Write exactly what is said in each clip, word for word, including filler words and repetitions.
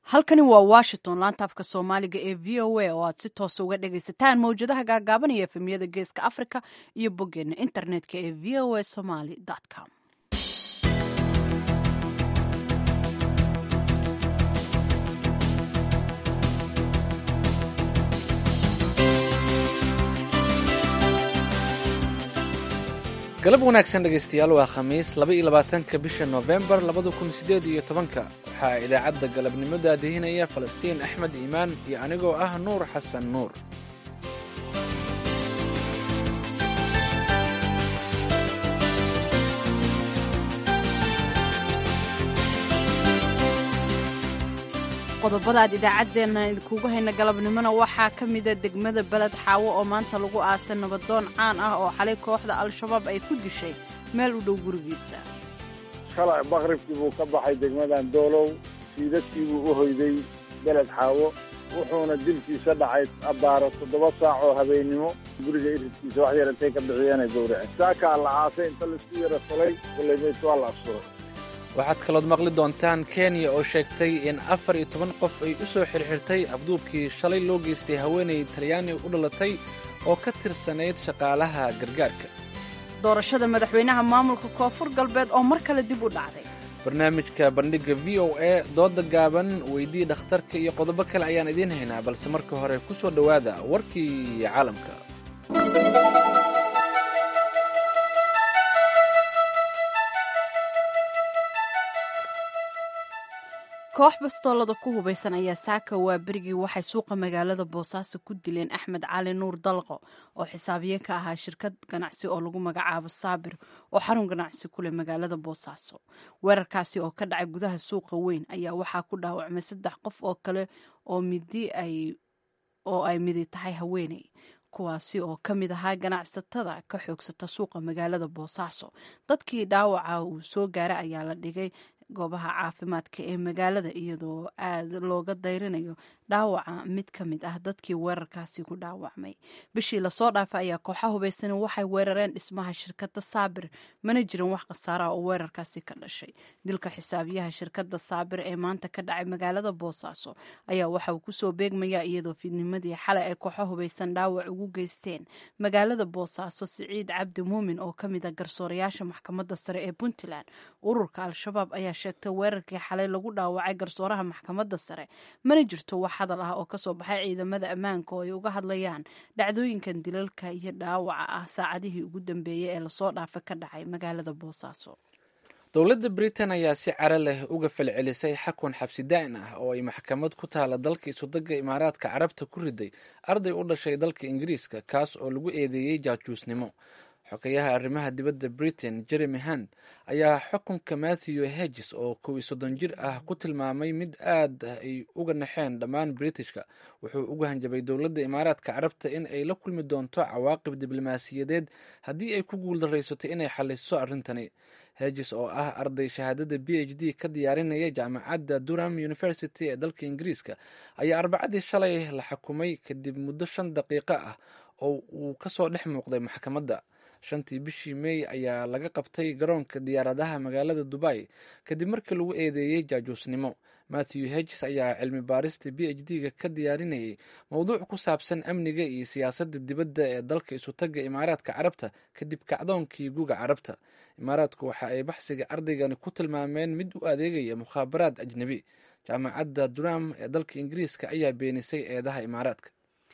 halkani waa washington laanta afka soomaaliga ee v o a oo aad si toosa uga dhagaysataan mawjadaha gaagaaban iyo efemyada geeska africa iyo boggeena internetka ee v o a somaly com. galab wanaagsan dhegaystayaal waa khamiis laba iyo labaatanka bisha noofembar labada kun sideed iyo tobanka waxaa idaacadda galabnimo daadihinaya falastiin axmed iimaan iyo anigoo ah nuur xasan nuur. qodobada aad idaacaddeenna idinkugu hayna galabnimona waxaa ka mida degmada beled xaawo oo maanta lagu aasay nabadoon caan ah oo xalay kooxda al-shabaab ay ku dishay meel u dhow gurigiisa. shalay maqribkii buu ka baxay degmadan doolow siidadkii buu u hoyday beled xaawo wuxuuna dilkiisa dhacay abbaaro toddoba saac oo habeennimo guriga iridkiisa wax yar intay ka bixiyeenay gowraceen saakaa la aasay inta laisku yara falay kulaymays waa la absuray. waxaad kalood maqli doontaan kenya oo sheegtay in afar iyo toban qof ay u soo xirxirtay afduubkii shalay loo geystay haweenay talyaani u dhalatay oo ka tirsanayd shaqaalaha gargaarka. doorashada madaxweynaha maamulka koonfur galbeed oo mar kale dib u dhacday. barnaamijka bandhigga v o a dooda gaaban weydii dhakhtarka iyo qodobo kale ayaan idiin haynaa balse marka hore ku soo dhowaada warkii caalamka. koox bastoolada ku hubaysan ayaa saaka waa berigii waxay suuqa magaalada boosaaso ku dileen axmed cali nuur dalqo oo xisaabiye ka ahaa shirkad ganacsi oo lagu magacaabo saabir oo xarun ganacsi ku leh magaalada boosaaso. weerarkaasi oo ka dhacay gudaha suuqa weyn ayaa waxaa ku dhaawacmay saddex qof oo kale oo midi ay oo ay midi tahay haweeney kuwaasi oo ka mid ahaa ganacsatada ka xoogsata suuqa magaalada boosaaso. dadkii dhaawaca uu soo gaaray ayaa la dhigay goobaha caafimaadka ee magaalada iyadoo aad looga dayrinayo dhaawaca mid ka mid ah dadkii weerarkaasi ku dhaawacmay. bishii lasoo dhaafay ayaa kooxa hubaysan waxay weerareen dhismaha shirkadda saabir mana jirin wax khasaara oo weerarkaasi ka dhashay. dilka xisaabiyaha shirkadda saabir ee maanta ka dhacay magaalada boosaaso ayaa waxa uu kusoo beegmayaa iyadoo fiidnimadii xalay ay kooxa hubaysan dhaawac ugu geysteen magaalada boosaaso siciid cabdi muumin oo ka mid a garsoorayaasha maxkamadda sare ee puntland. ururka al-shabaab ayaa sheegtay weerarkii xalay lagu dhaawacay garsooraha maxkamadda sare mana jirto wax hadal ah oo kasoo baxay ciidamada ammaanka oo ay uga hadlayaan dhacdooyinkan dilalka iyo dhaawaca ah saacadihii ugu dambeeyey ee lasoo dhaafa ka dhacay magaalada boosaaso. dowladda britain ayaa si caro leh uga falcelisay xakun xabsi daa'in ah oo ay maxkamad ku taala dalka isudagga imaaraadka carabta ku riday arday u dhashay dalka ingiriiska kaas oo lagu eedeeyey jaajuusnimo. xogayaha arrimaha dibadda britain jeremy hunt ayaa xukunka matthew hedges oo kow iyo soddon jir ah ku tilmaamay mid aad ay uga naxeen dhammaan britishka. wuxuu uga hanjabay dowladda imaaraadka carabta in ay la kulmi doonto cawaaqib diblomaasiyadeed haddii ay ku guuldaraysato inay xaliso arrintani. hedges oo ah arday shahaadada b h d ka diyaarinaya jaamacadda durham university ee dalka ingiriiska ayaa arbacadii shalay la xukumay kadib muddo shan daqiiqo ah oo uu kasoo dhex muuqday maxkamadda. shantii bishii mey ayaa laga qabtay garoonka diyaaradaha magaalada dubai kadib markii lagu eedeeyey jaajuusnimo. matthew hedges ayaa cilmi baarista b h d-ga ka diyaarinayay mowduuc ku saabsan amniga iyo siyaasadda dibadda ee dalka isutagga imaaraadka carabta kadib kacdoonkii guga carabta. imaaraadku waxa ay baxsiga ardaygani ku tilmaameen mid u adeegaya mukhaabaraad ajnebi. jaamacadda durham ee dalka ingiriiska ayaa beenisay eedaha imaaraadka.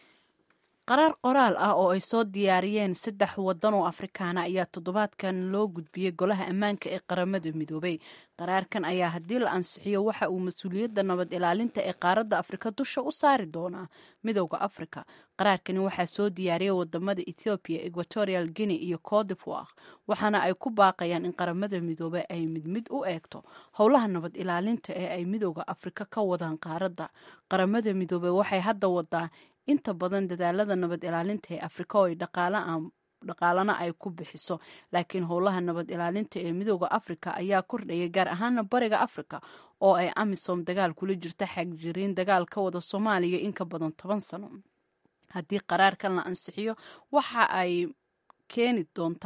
qaraar qoraal ah oo ay soo diyaariyeen saddex waddan oo afrikaana ayaa toddobaadkan loo gudbiyey golaha ammaanka ee qaramada midoobay. qaraarkan ayaa haddii la ansixiyo waxa uu mas-uuliyadda nabad ilaalinta ee qaaradda afrika dusha u saari doonaa midowda afrika. qaraarkani waxaa soo diyaariyey wadamada ethoobiya, equatorial guinea iyo cote d'Ivoire waxaana ay ku baaqayaan in qaramada midoobey ay mid mid u eegto howlaha nabad ilaalinta ee ay midowda afrika ka wadaan qaaradda. qaramada midoobey waxay hadda wadaa inta badan dadaalada nabad ilaalinta ee afrika oo ay dhaqaalana ay ku bixiso laakiin howlaha nabad ilaalinta ee midowda afrika ayaa kordhaya gaar ahaana bariga afrika oo ay amisom dagaal kula jirta xagjiriin dagaal ka wada soomaaliya in ka badan toban sano. haddii qaraarkan la ansixiyo waxa ay keeni doontaa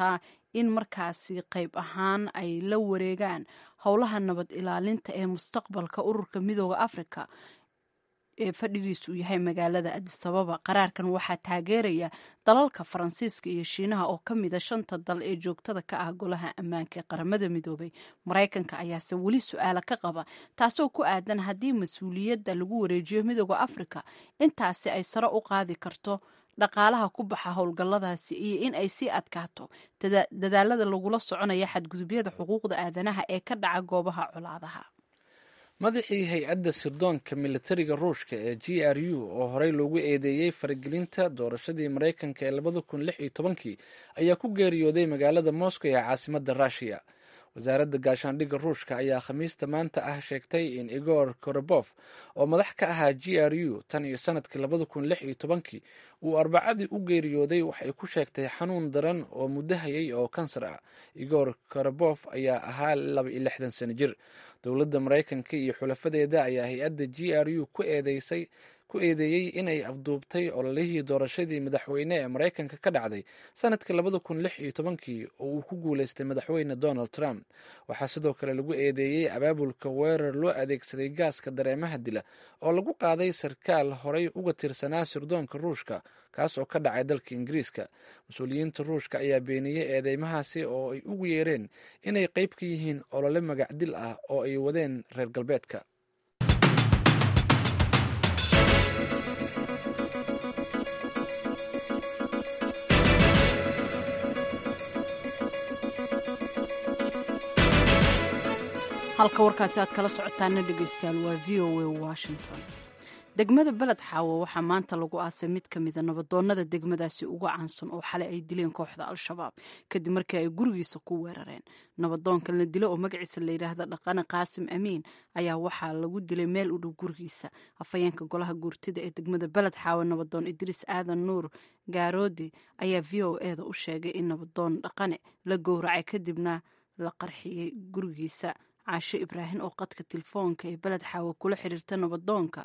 in markaasi qayb ahaan ay la wareegaan howlaha nabad ilaalinta ee mustaqbalka ururka midooda afrika ee fadhigiisu uu yahay magaalada Addis Ababa. Qaraarkan waxaa taageeraya dalalka Faransiiska iyo Shiinaha oo ka mid ah shanta dal ee joogtada ka ah golaha ammaanka ee qaramada midoobay. Mareykanka ayaase weli su'aalo ka qaba taasoo ku aadan haddii mas-uuliyadda lagu wareejiyo midooda Afrika intaasi ay sare u qaadi karto dhaqaalaha ku baxa howlgalladaasi iyo in ay sii adkaato dadaalada lagula soconaya xadgudubyada xuquuqda aadanaha ee ka dhaca goobaha colaadaha. madaxii hay-adda sirdoonka militariga ruushka ee g r u oo horey loogu eedeeyey faragelinta doorashadii maraykanka ee labada kun lix iyo tobankii ayaa ku geeriyooday magaalada moscow ee caasimadda rushiya. wasaaradda gaashaandhigga ruushka ayaa khamiista maanta ah sheegtay in igor korobof oo madax ka ahaa g r u tan iyo sanadkii labada kun lix iyo tobankii uu arbacadii u geeriyooday waxay ku sheegtay xanuun daran oo muddo hayay oo kansar ah. igor korobof ayaa ahaa laba iyo lixdan sano jir. dowladda maraykanka iyo xulafadeeda ayaa hay-adda g r u ku eedeysay ku eedeeyey inay afduubtay ololihii doorashadii madaxweyne ee maraykanka ka dhacday sanadkii labada kun lix iyo tobankii oo uu ku guuleystay madaxweyne donald trump. waxaa sidoo kale lagu eedeeyey abaabulka weerar loo adeegsaday gaaska dareemaha dila oo lagu qaaday sarkaal horey uga tirsanaa sirdoonka ruushka kaas oo ka dhacay dalka ingiriiska. mas-uuliyiinta ruushka ayaa beeniyey eedeymahaasi oo ay ugu yeereen inay qayb ka yihiin olole magacdil ah oo ay wadeen reer galbeedka. halka warkaasi aad kala socotaana dhegeystayaal waa v o a washington. degmada beled xaawo waxaa maanta lagu aasay mid ka mida nabadoonnada degmadaasi uga caansan oo xalay ay dileen kooxda al-shabaab kadib markii ay gurigiisa ku weerareen. nabadoonkan la dilo oo magaciisa la yidhaahda dhaqane qaasim amiin ayaa waxaa lagu dilay meel u dhow gurigiisa. afhayeenka golaha guurtida ee degmada beled xaawo nabadoon idriis aadan nuur gaaroodi ayaa v o eda u sheegay in nabadoon dhaqane la gowracay kadibna la qarxiyey gurigiisa. caasho ibraahim oo qadka telefoonka ee beled xaawo kula xiriirta nabadoonka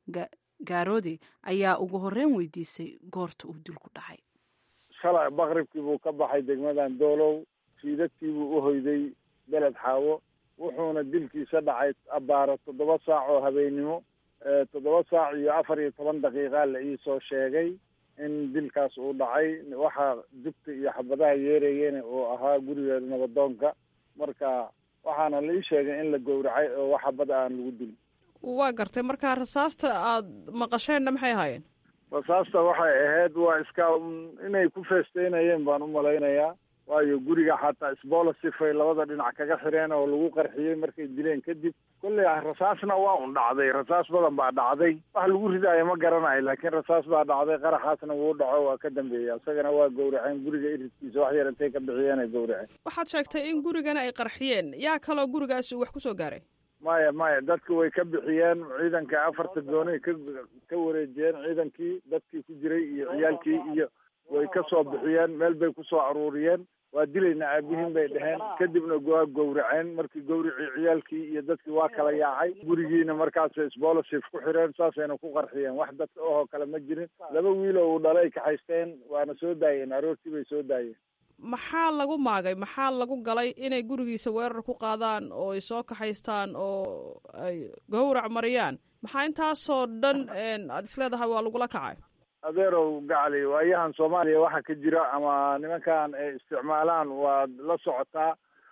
gaaroodi ayaa ugu horeyn weydiisay goorta uu dil ku dhacay. shalay bakribkii buu ka baxay degmadan doolow fiidadkii buu u hoyday beled xaawo wuxuuna dilkiisa dhacay abaaro toddoba saac oo habeennimo toddoba saac iyo afar iyo toban daqiiqa la iisoo sheegay in dilkaas uu dhacay. waxaa dugta iyo xabadaha yeerayeen uu ahaa guriga nabadoonka, marka waxaana la ii sheegay in la gowracay oo wax xabada aan lagu dilin. waa gartay. marka rasaasta aad maqasheenna maxay ahaayeen? rasaasta waxay ahayd waa iska inay ku feesteynayeen baan u malaynayaa, waayo guriga xataa isboola sifay labada dhinac kaga xireen oo lagu qarxiyey markay dileen kadib. kolley rasaasna waa un dhacday, rasaas badan baa dhacday. wax lagu ridaayo ma garanayo, laakiin rasaas baa dhacday. qaraxaasna wuu dhaco waa ka dambeeyey, isagana waa gowraceen guriga iridkiisa wax yar intay ka bixiyeen ay gowraceen. waxaad sheegtay in gurigana ay qarxiyeen, yaa kaloo gurigaasi wax kusoo gaaray? maya maya dadka way ka bixiyeen, ciidanka afarta gooni ka ka wareejiyeen ciidankii dadkii ku jiray iyo ciyaalkii iyo way ka soo bixiyeen, meel bay kusoo aruuriyeen. waa dilayna aabihiin bay dheheen, kadibna waa gowraceen. markii gowricii ciyaalkii iyo dadkii waa kala yaacay, gurigiina markaasay sboolosif ku xireen, saasayna ku qarxiyeen. wax dadka ohoo kale ma jirin. laba wiil oo uu dhalay kaxaysteen waana soo daayeen, aroortii bay soo daayeen. maxaa lagu maagay, maxaa lagu galay inay gurigiisa weerar ku qaadaan oo ay soo kaxaystaan oo ay gowrac mariyaan? maxaa intaasoo dhan aada is leedahay waa lagula kacay? adeerow gacali, waayahan soomaaliya waxa ka jira ama nimankan ay isticmaalaan waad la socotaa.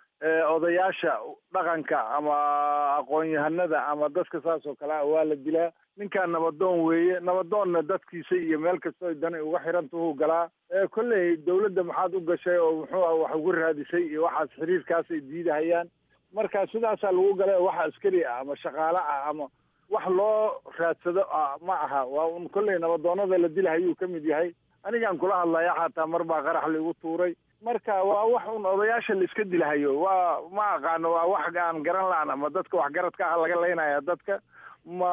odayaasha dhaqanka ama aqoon-yahanada ama dadka saas oo kale ah waa la dilaa. ninkan nabadoon weeye, nabadoonna dadkiisa iyo meel kastoo dani uga xirantuhu galaa. kolley dawladda maxaad u gashay oo muxuu ah wax ugu raadisay iyo waxaas xiriirkaasay diidahayaan. marka sidaasaa lagu galay oo wax askari ah ama shaqaale ah ama wax loo raadsado ma aha. waa un kolley nabadoonada la dilahayuu ka mid yahay. anigaan kula hadlaya xataa mar baa qarax laigu tuuray. marka waa wax un odayaasha la iska dilahayo. waa ma aqaano, waa wax aan garan la-an ama dadka waxgaradka ah laga laynaya dadka. ma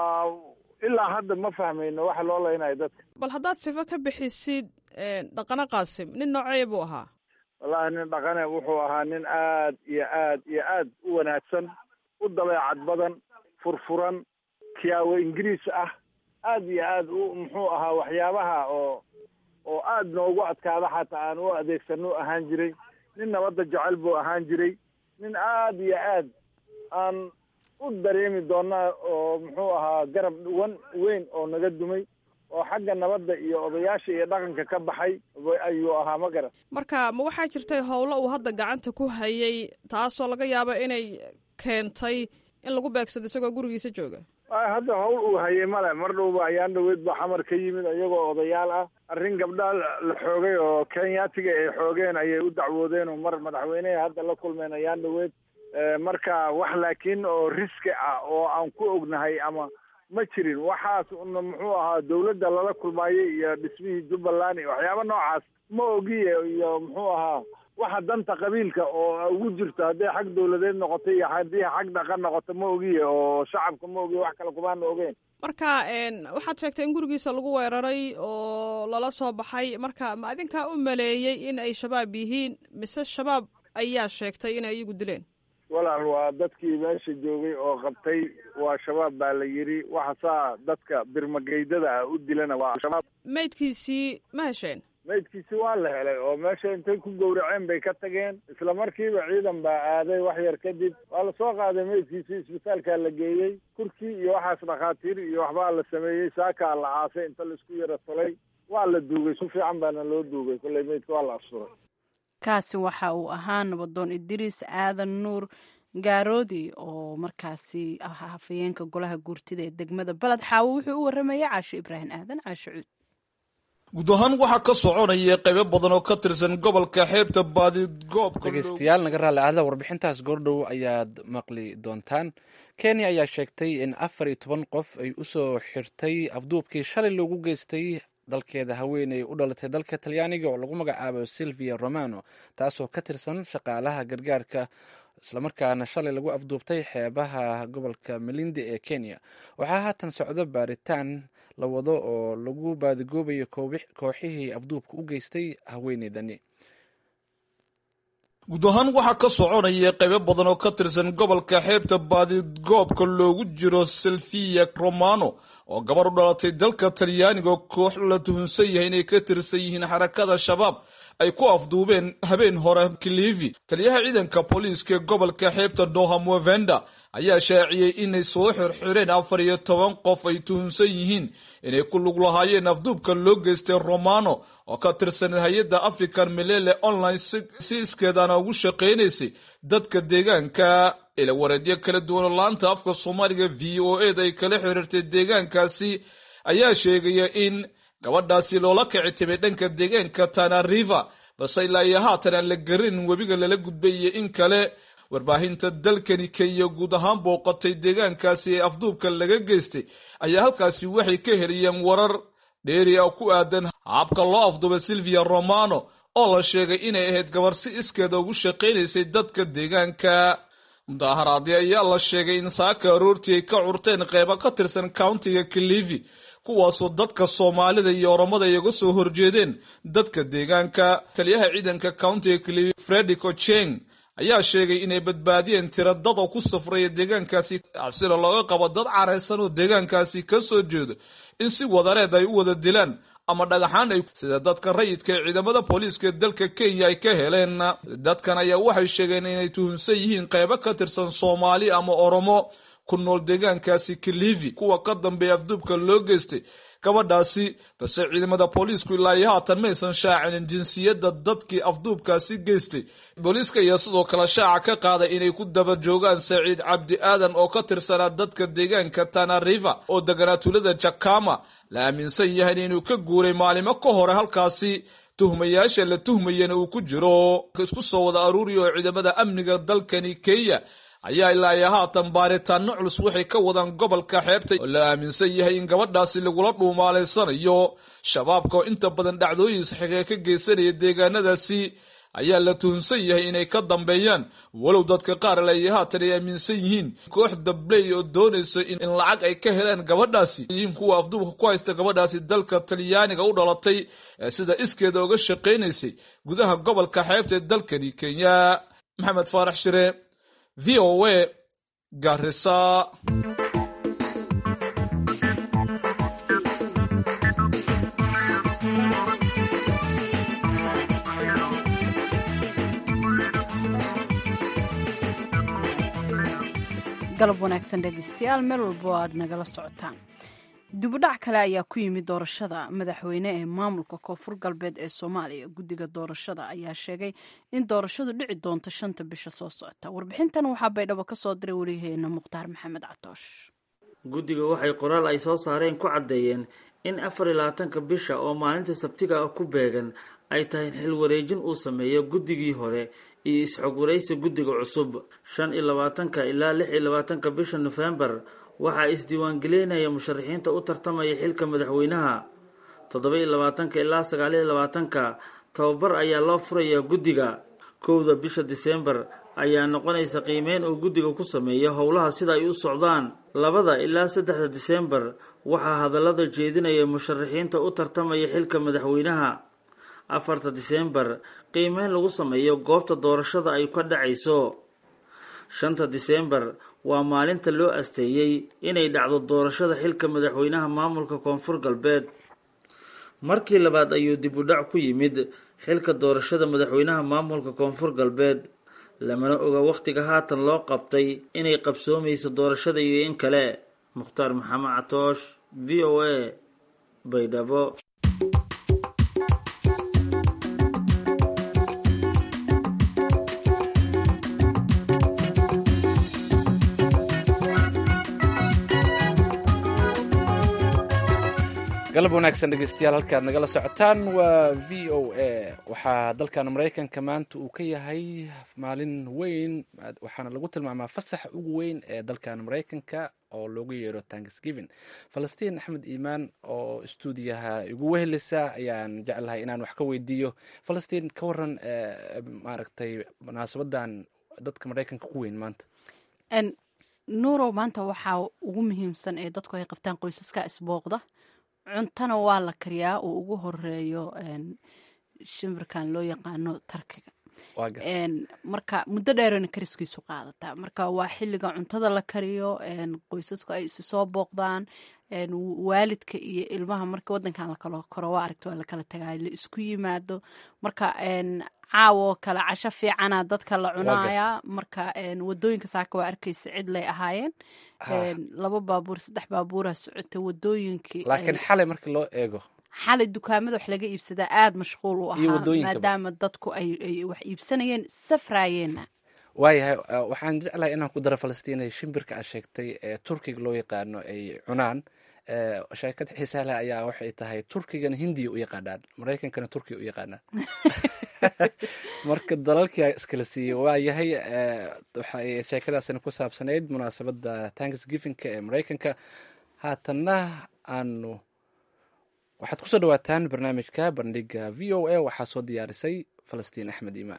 ilaa hadda ma fahmayno waxa loo laynayo dadka. bal haddaad sifo ka bixisid dhaqane qaasim, nin noocee buu ahaa? wallahi nin dhaqane wuxuu ahaa nin aad iyo aad iyo aad u wanaagsan, u dabeecad badan, furfuran, kiyaawo ingiriis ah, aad iyo aad u muxuu ahaa waxyaabaha oo oo aad noogu adkaada xataa aan u adeegsano ahaan jiray. nin nabadda jecel buu ahaan jiray, nin aada iyo aad aan u dareemi doonaa oo muxuu ahaa garab dhuwan weyn oo naga dumay oo xagga nabadda iyo odayaasha iyo dhaqanka ka baxay ayuu ahaa ma garan. marka ma waxaa jirtay howlo uu hadda gacanta ku hayay taasoo laga yaabo inay keentay in lagu beegsado isagoo gurigiisa jooga? hadda hawl uu hayay male, mar dhowba ayaan dhaweyd baa xamar ka yimid iyagoo odayaal ah. arrin gabdhaa la xoogay oo kenyaatiga ay xoogeen ayay u dacwoodeen oo mar madaxweyneha hadda la kulmeen ayaan dhaweyd. marka wax laakiin oo riski ah oo aan ku ognahay ama ma jirin. waxaas una muxuu ahaa dawladda lala kulmaayay iyo dhismihii jubbaland iyo waxyaaba noocaas ma ogiye, iyo muxuu ahaa waxa danta qabiilka oo ugu jirto hadday xag dawladeed noqoto iyo haddii xag dhaqan noqoto ma ogiye, oo shacabka ma ogiye, wax kale kumaana ogeen. marka waxaad sheegtay in gurigiisa lagu weeraray oo lala soo baxay, marka ma adinkaa u maleeyey in ay shabaab yihiin mise shabaab ayaa sheegtay inay iyagu dileen? walaal waa dadkii meesha joogay oo qabtay, waa shabaab baa la yidhi. waxa saa dadka birmageydada ah u dilana waa shabaab. maydkiisii ma hesheen? maydkiisi waa la helay oo meesha intay ku gowraceen bay ka tageen. isla markiiba ciidan baa aaday, wax yar kadib waa lasoo qaaday maydkiisi, isbitaalkaa la geeyey. kurkii iyo waxaas dhakhaatiir iyo waxbaa la sameeyey, saakaa la aasay inta laisku yara tolay, waa la duugay. si fiican baana loo duugay, kolley maydka waa la asturay. kaasi waxa uu ahaa nabadoon idriis aadan nuur gaaroodi oo markaasi ahaa hafayeenka golaha guurtida ee degmada baled xaawo. wuxuu u waramayay caasho ibraahim aadan caasho cuud. guud ahaan waxaa ka soconaya qaybo badan oo ka tirsan gobolka xeebta baadigoobka. dhegeystayaal naga raalli aada, warbixintaas goordhow ayaad maqli doontaan. kenya ayaa sheegtay in afar iyo toban qof ay usoo xirtay afduubkii shalay loogu geystay dalkeeda haweeney u dhalatay dalka talyaaniga oo lagu magacaabo silvia romano, taasoo ka tirsan shaqaalaha gargaarka islamarkaana shalay lagu afduubtay xeebaha gobolka malindi ee kenya. waxaa haatan socdo baaritaan la wado oo lagu baadigoobayo kooxihii afduubka u geystay haweeneydani. guud ahaan waxaa ka soconaya qaybo badan oo ka tirsan gobolka xeebta baadigoobka loogu jiro silvia romano oo gabar u dhalatay dalka talyaaniga oo koox la tuhunsan yahay inay ka tirsan yihiin xarakada shabaab ay ku afduubeen habeen hore kilifi. taliyaha ciidanka booliiska ee gobolka xeebta doha movenda ayaa shaaciyey inay soo xirxireen afar iyo toban qof ay tuhunsan yihiin inay ku lug lahaayeen afduubka loo geystay romano oo ka tirsan hay-adda african milele online si iskeedana ugu shaqaynaysay dadka deegaanka. ila wareedyo kala duwan oo laanta afka soomaaliga v o eda ay kala xiriirtay deegaankaasi ayaa sheegaya in gabadhaasi loola kici timay dhanka deegaanka Tana River, balse ilaa iyo haatan aan la garin webiga lala gudbay iyo in kale. warbaahinta dalkani Kenya guud ahaan booqatay deegaankaasi ee afduubka laga geystay ayaa halkaasi waxay ka heliyeen warar dheeri ah ku aadan habka loo afduubay Silvia Romano oo la sheegay inay ahayd gabar si iskeeda ugu shaqaynaysay dadka deegaanka. mudaharaadii ayaa la sheegay in saaka aroortii ay ka curteen qeybo ka tirsan countiga Kilifi, kuwaasoo dadka Soomaalida iyo Oromada ay uga soo horjeedeen dadka deegaanka. taliyaha ciidanka countiga Kilifi Fredrick Ocheng ayaa sheegay inay badbaadiyeen tiro dad oo ku safraya deegaankaasi, cabsina looga qabo dad careysan oo deegaankaasi ka soo jeedo in si wadareed ay u wada dilaan ama dhagaxaan ay sida dadka rayidka ee ciidamada booliiska dalka Kenya ay ka heleen. dadkan ayaa waxay sheegeen inay tuhunsan yihiin qaybo ka tirsan Soomaali ama Oromo ku nool deegaankaasi Kilifi, kuwa ka dambeeya afduubka loo geystay gabadhaasi, balse ciidamada booliisku ilaa iyo haatan maysan shaacinin jinsiyadda dadkii afduubkaasi geystay. booliiska ayaa sidoo kale shaaca ka qaaday inay ku daba joogaan Saciid Cabdi Aadan oo ka tirsanaa dadka deegaanka Tana River oo deganaa tuulada Jakama, la aaminsan yahay inuu ka guuray maalimo ka hore halkaasi. tuhmayaasha la tuhmayana uu ku jiro isku soo wada aruuriyo oo ciidamada amniga dalkani Kenya ayaa ilaa iyo haatan baaritaano culus waxay ka wadaan gobolka xeebta oo la aaminsan yahay in gabadhaasi lagula dhuumaaleysanayo. shabaabka oo inta badan dhacdooyin saxiixa ka geysanaya deegaanadaasi ayaa la tuhunsan yahay inay ka dambeeyaan, walow dadka qaar ilaa iyo haatan ay aaminsan yihiin koox dabley oo doonaysa in lacag ay ka helaan gabadhaasi, yihiin kuwa afduubka ku haysta gabadhaasi dalka Talyaaniga u dhalatay ee sida iskeeda uga shaqaynaysay gudaha gobolka xeebta ee dalkani Kenya. Maxamed Faarax Shire, V O A, Garissa. galab wanaagsan dhegeystayaal meel walbo aad nagala socotaan. dibudhac kale ayaa ku yimid doorashada madaxweyne ee maamulka koonfur galbeed ee Soomaaliya. Guddiga doorashada ayaa sheegay in doorashadu dhici doonto shanta bisha soo socota. Warbixintan waxaa Baydhabo ka soo diray wariyaheena Mukhtaar Maxamed Catoosh. Guddiga waxay qoraal ay soo saareen ku cadeeyeen in afar iyo labaatanka bisha oo maalinta Sabtiga ah ku beegan ay tahay xil wareejin uu sameeyo guddigii hore iyo isxog wareysi guddiga cusub. shan iyo labaatanka ilaa lix iyo labaatanka bisha November waxaa isdiiwaangelinaya musharaxiinta u tartamaya xilka madaxweynaha. toddoba iyo labaatanka ilaa sagaal iyo labaatanka tababar ayaa loo furayaa guddiga. kowda bisha December ayaa noqonaysa qiimeyn uu guddiga ku sameeyo howlaha sida ay u socdaan. labada ilaa saddexda December waxaa hadallada jeedinaya musharaxiinta u tartamaya xilka madaxweynaha. afarta December qiimeyn lagu sameeyo goobta doorashada ay ka dhacayso. shanta December waa maalinta loo asteeyay inay dhacdo doorashada xilka madaxweynaha maamulka koonfur galbeed. markii labaad ayuu dib u dhac ku yimid xilka doorashada madaxweynaha maamulka koonfur galbeed. lamana oga waqtiga haatan loo qabtay inay qabsoomayso doorashada iyo in kale. Mukhtaar Maxamed Catoosh, V O A, Baydhabo. galab wanaagsan dhegeystayaal, halkaad nagala socotaan waa V O A. waxaa dalkan Mareykanka maanta uu ka yahay maalin weyn, waxaana lagu tilmaamaa fasaxa ugu weyn ee dalkan Mareykanka oo loogu yeero Thanksgiving. Falastiin Axmed Iimaan oo stuudiyaha igu wehelisa ayaan jeclahay inaan wax ka weydiiyo. Falastiin, ka waran maaragtay munaasabadan dadka Mareykanka ku weyn maanta? Nuurow, maanta waxaa ugu muhiimsan ee dadku ay qabtaan qoysaska isbooqda. cuntana waa la kariyaa uu ugu horeeyo shimbirkan loo yaqaano tarkiga. marka muddo dheerana kariskiisu qaadataa. marka waa xilliga cuntada la kariyo, qoysasku ay isu soo booqdaan, waalidka iyo ilmaha marka wadankan lakala koro waa aragta waa lakala tagaay la isku yimaado. marka caawo kale casho fiicana dadka la cunaaya. marka wadooyinka saaka waa arkaysa cid lay ahaayeen, laba baabuur saddex baabuura socota wadooyinkii. laakiin xalay markii loo eego xalay dukaamada wax laga iibsadaa aada mashquul u ahaa, maadaama dadku ay wax iibsanayeen safraayeenna. waayahay, waxaan jeclahay inaan ku daro Falastiin, shimbirka aad sheegtay ee turkiga loo yaqaano ay cunaan. sheekad xiisaa leh ayaa waxay tahay turkigana hindiya u yaqaanaan, Mareykankana turkiga u yaqaanaan. marka dalalkii iskala siiyey. waayahay, waxay sheekadaasina ku saabsanayd munaasabada Thanksgiving-ka ee Mareykanka. haatanna aanu waxaad kusoo dhawaataan barnaamijka bandhiga V O A. waxaa soo diyaarisay Falastiin Axmed Iimaan.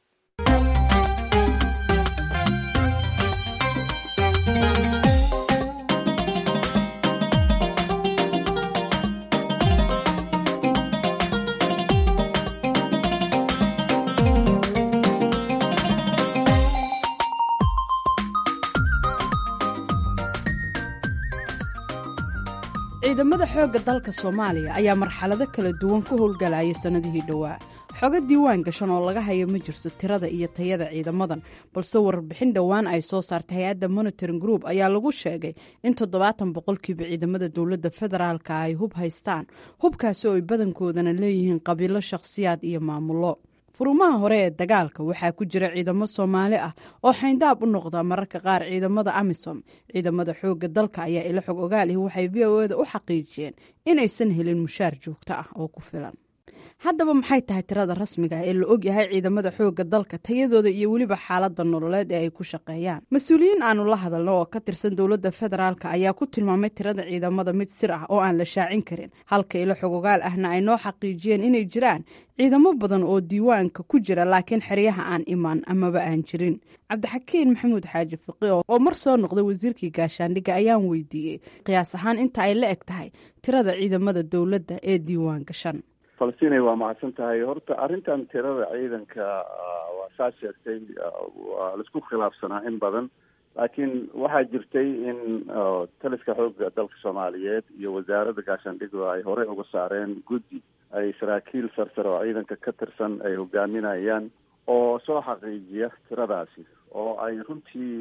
ciidamada xoogga dalka Soomaaliya ayaa marxalado kala duwan ku howlgalaya sanadihii dhowaa. xogo diiwaan gashan oo laga hayo ma jirto tirada iyo tayada ciidamadan, balse warbixin dhowaan ay soo saartay hay-adda Monitoring Group ayaa lagu sheegay in toddobaatan boqolkiiba ciidamada dowladda federaalka ay hub haystaan, hubkaasi oo ay badankoodana leeyihiin qabiilo, shakhsiyaad iyo maamulo. furumaha hore ee dagaalka waxaa ku jira ciidamo Soomaali ah oo xayndaab u noqda mararka qaar ciidamada AMISOM. ciidamada xoogga dalka ayaa ila xog ogaal ah waxay V O A-da u xaqiijiyeen inaysan helin mushaar joogto ah oo ku filan. haddaba maxay tahay tirada rasmiga ah ee la og yahay ciidamada xoogga dalka, tayadooda iyo weliba xaaladda nololeed ee ay ku shaqeeyaan? mas-uuliyiin aanu la hadalno oo ka tirsan dowladda federaalka ayaa ku tilmaamay tirada ciidamada mid sir ah oo aan la shaacin karin, halka ilo xogogaal ahna ay noo xaqiijiyeen inay jiraan ciidamo badan oo diiwaanka ku jira laakiin xeryaha aan imaan amaba aan jirin. cabdixakiin maxamuud xaaji fiqi oo mar soo noqday wasiirkii gaashaandhigga ayaan weydiiyey qiyaas ahaan inta ay la eg tahay tirada ciidamada dowladda ee diiwaan gashan. Falastiin waa mahadsan tahay. horta arrintan tirada ciidanka waa saa sheegtay, waa laisku khilaafsanaa in badan, laakiin waxaa jirtay in taliska xoogga dalka Soomaaliyeed iyo wasaaradda gaashaandhigga ay horey uga saareen guddi ay saraakiil sarsare oo ciidanka ka tirsan ay hogaaminayaan oo soo xaqiijiya tiradaasi, oo ay runtii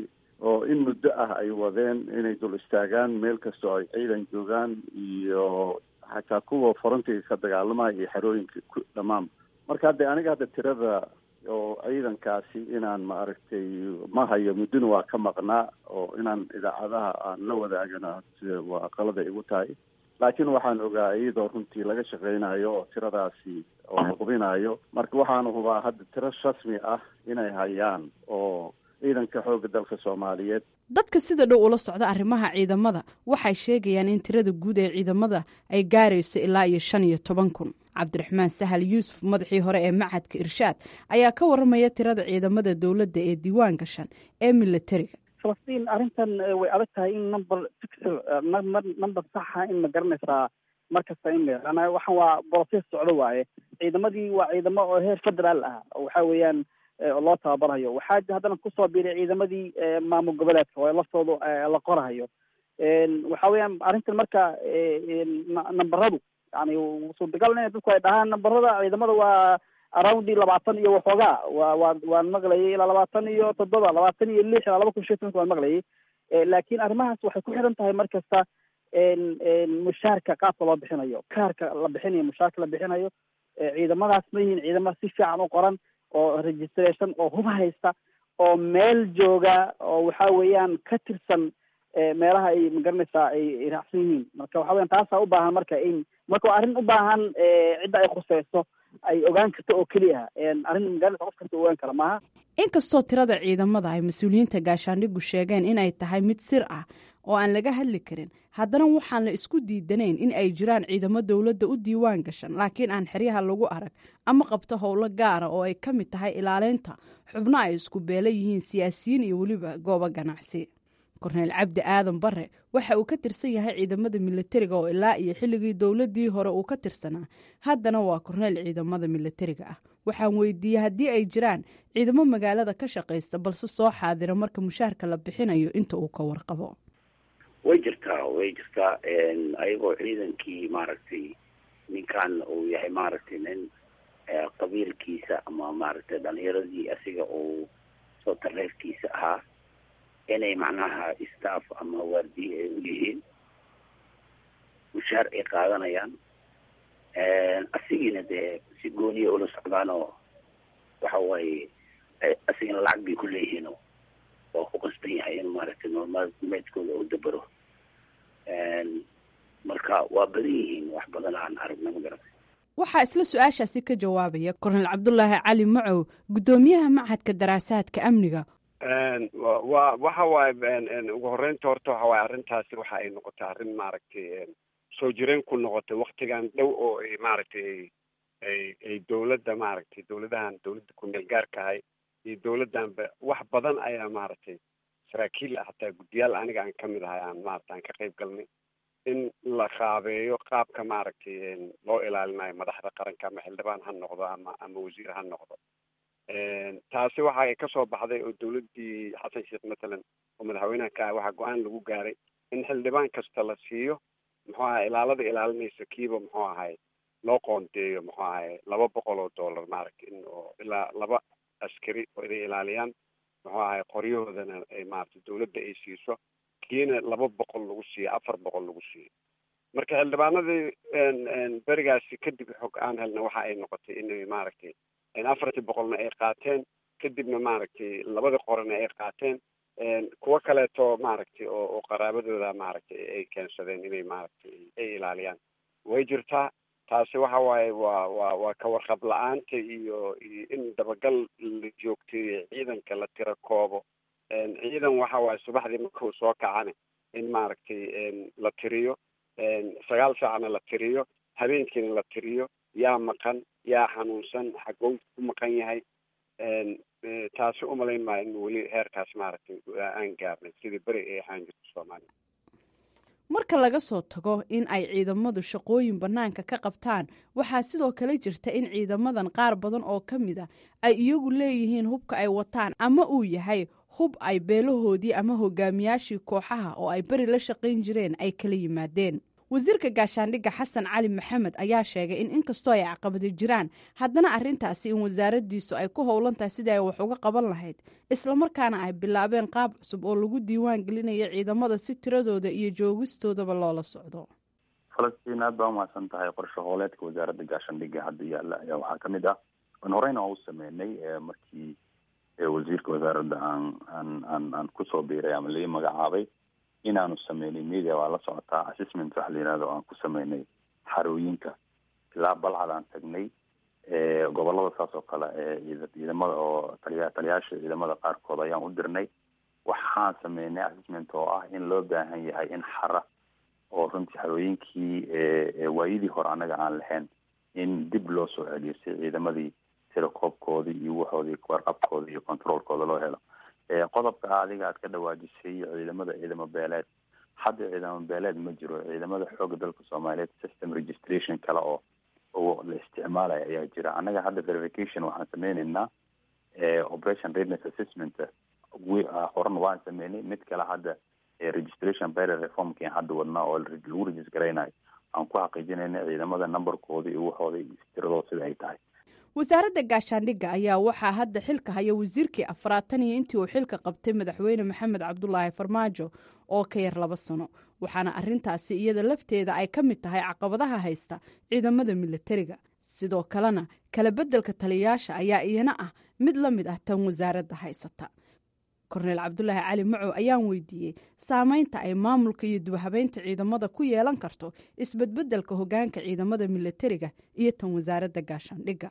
oo in muddo ah ay wadeen inay dul istaagaan meel kastoo ay ciidan joogaan iyo xataa kuwa farantiga ka dagaalamaya iyo xerooyinka dhammaan. marka hadda aniga hadda tirada oo ciidankaasi inaan maaragtay ma hayo, muddona waa ka maqnaa, oo inaan idaacadaha aan la wadaagana waa qalada igu tahay. laakiin waxaan ogaa iyadoo runtii laga shaqaynayo oo tiradaasi oo la hubinayo. marka waxaan hubaa hadda tiro rasmi ah inay hayaan oo ciidanka xoogga dalka Soomaaliyeed. dadka sida dhow ula socda arrimaha ciidamada waxay sheegayaan in tirada guud ee ciidamada ay gaarayso ilaa iyo shan iyo toban kun. cabdiraxmaan sahal yuusuf madaxii hore ee macadka irshaad ayaa ka waramaya tirada ciidamada dowladda ee diiwaan gashan ee militariga. falastiin arrintan way adag tahay in number number saxa in ma garanaysaa markasta in la waxaan waa process socdo waaye. ciidamadii waa ciidamo oo heer federaal ah oo waxa weeyaan loo tababarayo. waxaa haddana kusoo biiray ciidamadii maamul goboleedka oo laftoodu la qorahayo. waxa weeyaan arrintan marka nambaradu yani suurtagal in dadku ay dhahaan nambarada ciidamada waa aroundi labaatan iyo waxoogaa waa waa waan maqlayay ilaa labaatan iyo toddoba labaatan iyo lix ilaa laba kun shan tobanka waan maqlayay. laakiin arrimahaas waxay ku xiran tahay markasta mushaarka qaabka loo bixinayo, kaarka la bixinayo, mushaarka la bixinayo. ciidamadaas ma yihiin ciidamo si fiican u qoran oo registration oo hub haysta oo meel jooga oo waxa weeyaan ka tirsan meelaha ay magaranaysaa ay raacsan yihiin. marka waxa weyan taasaa u baahan marka in marka waa arrin u baahan cidda ay khuseyso ay ogaan karto oo keliya arrin magaranaysa qof kasta ogaan kara maaha. inkastoo tirada ciidamada ay mas-uuliyiinta gaashaandhigu sheegeen inay tahay mid sir ah oo aan laga hadli karin, haddana waxaan la isku diidanayn in ay jiraan ciidamo dowladda u diiwaan gashan laakiin aan xeryaha lagu arag ama qabto howlo gaara oo ay ka mid tahay ilaalinta xubno ay isku beela yihiin siyaasiyiin iyo weliba goobo ganacsi. korneyl cabdi aadan bare waxa uu ka tirsan yahay ciidamada militariga oo ilaa iyo xilligii dowladii hore uu ka tirsanaa, haddana waa korneyl ciidamada militariga ah. waxaan weydiiyey haddii ay jiraan ciidamo magaalada ka shaqaysta balse soo xaadira marka mushaarka la bixinayo inta uu ka warqabo. way jirtaa way jirtaa ayagoo ciidankii maaragtay ninkan uu yahay maaragtay nin qabiilkiisa ama maaragtay dhalinyaradii asiga uu soo tareefkiisa ahaa inay macnaha staff ama waardiye ay u yihiin, mushaar ay qaadanayaan, asigiina dee si gooniya ula socdaan oo waxa waaye asigana lacag bay ku leeyihiin oo ku qasban yahay in maaragtay noolmaalmeedkooda uu dabaro. marka waa badan yihiin, wax badan aan aragna ma garatay. waxaa isla su-aashaasi ka jawaabaya korneyl cabdulaahi cali macow, guddoomiyaha machadka daraasaadka amniga. wa waxa waaye ugu horeynta horta waxa waaye arrintaasi waxa ay noqotay arrin maaragtay soo jireen ku noqotay waktigan dhow oo ay maaragtay ay ay dowladda maaragtay dowladahan dowladda ku meel gaarka ahay iyo dowladdanba wax badan ayaa maaragtay saraakiil hataa guddiyaal aniga aan kamid ahay aan maaragtay aan ka qayb galnay in la qaabeeyo qaabka maaragtay loo ilaalinayo madaxda qaranka ama xildhibaan ha noqdo ama ama wasiir ha noqdo. taasi waxa ay kasoo baxday oo dowladdii xasan sheekh matalan oo madaxweynaha ka ah waxaa go-aan lagu gaaray in xildhibaan kasta la siiyo muxuu ahay ilaalada ilaalinaysa kiiba muxuu ahay loo qoondeeyo muxuu ahay laba boqol oo dollar maaragtay in oo ilaa laba askari oo inay ilaaliyaan muxuu ahay qoryahoodana ay maaragtay dowladda ay siiso, kiina laba boqol lagu siiyo afar boqol lagu siiyo. marka xildhibaanadii berigaasi kadib xog aan helna waxa ay noqotay inay maaragtay afartii boqolna ay qaateen, kadibna maaragtay labada qorana ay qaateen, kuwo kaleeto maaragtay oo oo qaraabadooda maaragtay ay keensadeen inay maaragtay ay ilaaliyaan. way jirtaa taasi waxa waaye waa waa waa ka warqab la-aanta iyo iyo in dabagal la joogteeyo ciidanka la tiro koobo. ciidan waxa waaye subaxdii markuu soo kacana in maaragtay la tiriyo, sagaal saacna la tiriyo, habeenkiina la tiriyo, yaa maqan yaa xanuunsan xagow ku maqan yahay. taasi umalayn maayo in weli heerkaas maaragtay aan gaarnay sidii beri ay ahaan jirto Soomaaliya. marka laga soo tago in ay ciidamadu shaqooyin bannaanka ka qabtaan, waxaa sidoo kale jirta in ciidamadan qaar badan oo ka mid a ay iyagu leeyihiin hubka ay wataan ama uu yahay hub ay beelahoodii ama hogaamiyaashii kooxaha oo ay beri la shaqayn jireen ay kala yimaadeen. wasiirka gaashaandhigga xasan cali maxamed ayaa sheegay in inkastoo ay caqabado jiraan haddana arrintaasi in wasaaraddiisu ay ku howlan tahay sidii ay wax uga qaban lahayd islamarkaana ay bilaabeen qaab cusub oo lagu diiwaan gelinayo ciidamada si tiradooda iyo joogistoodaba loola socdo. falastiin aad baa umahadsan tahay. qorshe hooleedka wasaaradda gaashaandhigga hadda yaalla ayaa waxaa ka mid ah an horeyna aan u sameynay markii wasiirka wasaaradda aan aan aan aan kusoo biiray ama lii magacaabay inaanu sameynay media waa la socotaa assessment waxa la yihahdo aan ku sameynay xarooyinka ilaa balcad aan tagnay gobolada saas oo kale ciidamada oo taliya taliyaasha ciidamada qaarkood ayaan u dirnay. waxaan sameynay assessment oo ah in loo baahan yahay in xara oo runtii xarooyinkii waayidii hore annaga aan lahayn in dib loo soo celiyo si ciidamadii tirakoobkoodii iyo waxoodii warqabkooda iyo controolkooda loo helo. qodobka adiga aad ka dhawaajisay ciidamada ciidamo beeleed hadda ciidamo beeleed ma jiro. ciidamada xooga dalka soomaaliyeed system registration kale oo oo la isticmaalaya ayaa jira. annaga hadda verification waxaan sameyneynaa operation readiness assessment horan waan sameynay. mid kale hadda registration bearer reformki hadda wadnaa oo lagu registergaraynayo aan ku xaqiijinayna ciidamada numberkooda iyo waxooda tiradooda sida ay tahay. wasaaradda gaashaandhigga ayaa waxaa hadda xilka haya wasiirkii afaraatan iyo intii uu xilka qabtay madaxweyne maxamed cabdulaahi farmaajo oo ka yar laba sano waxaana arintaasi iyada lafteeda ay ka mid tahay caqabadaha haysta ciidamada milatariga. sidoo kalena kala bedelka taliyayaasha ayaa iyana ah mid la mid ah tan wasaaradda haysata. korneyl cabdulaahi cali macow ayaan weydiiyey saameynta ay maamulka iyo dibhabeynta ciidamada ku yeelan karto isbedbedelka hogaanka ciidamada milatariga iyo tan wasaaradda gaashaandhigga.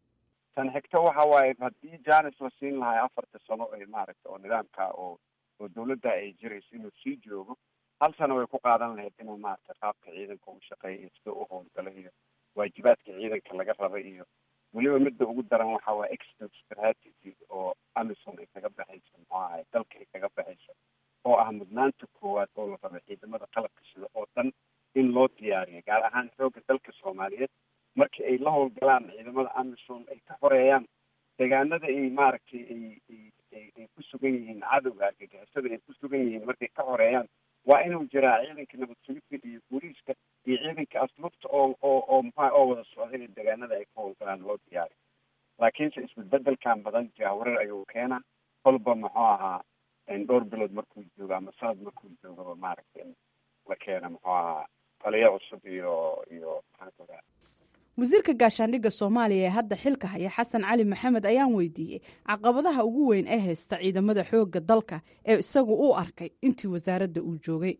tan xigta waxa waaye haddii janis la siin lahay afarta sano ee maaragta oo nidaamka oo oo dawladda ay jirayso inuu sii joogo hal sano way ku qaadan lahayd inuu maaragta qaabka ciidanka u shaqeeya iyo sida u howlgala iyo waajibaadka ciidanka laga raba iyo weliba midda ugu daran waxa waa exit strategy oo amisom ay kaga baxayso muxuu ahay dalka ay kaga baxayso oo ah mudnaanta koowaad oo la raba ciidamada qalabka sida oo dhan in loo diyaariyo gaar ahaan xoogga dalka soomaaliyeed markii ay la howlgalaan ciidamada amisom ay ka xoreeyaan deegaanada ay maaragtay ay ay ay ku sugan yihiin cadowga argagixisada ay ku sugan yihiin markay ka xoreeyaan waa inuu jiraa ciidanka nabad sugidka iyo booliiska iyo ciidanka asluubta oo oo oo maxaa oo wada socda in deegaanada ay ka howlgalaan loo diyaariyo. laakiinse isbedbedelkan badan jahwareer ayuu keenaa kolba muxuu ahaa dhowr bilood markuu joogo ama sanad markuu joogaba maaragtay la keena muxuu ahaa taliyo cusub iyo iyo maxaa wasiirka gaashaandhigga soomaaliya ee hadda xilka haya xasan cali maxamed ayaan weydiiyey caqabadaha ugu weyn ee haysta ciidamada xoogga dalka ee isagu u arkay intii wasaaradda uu joogay.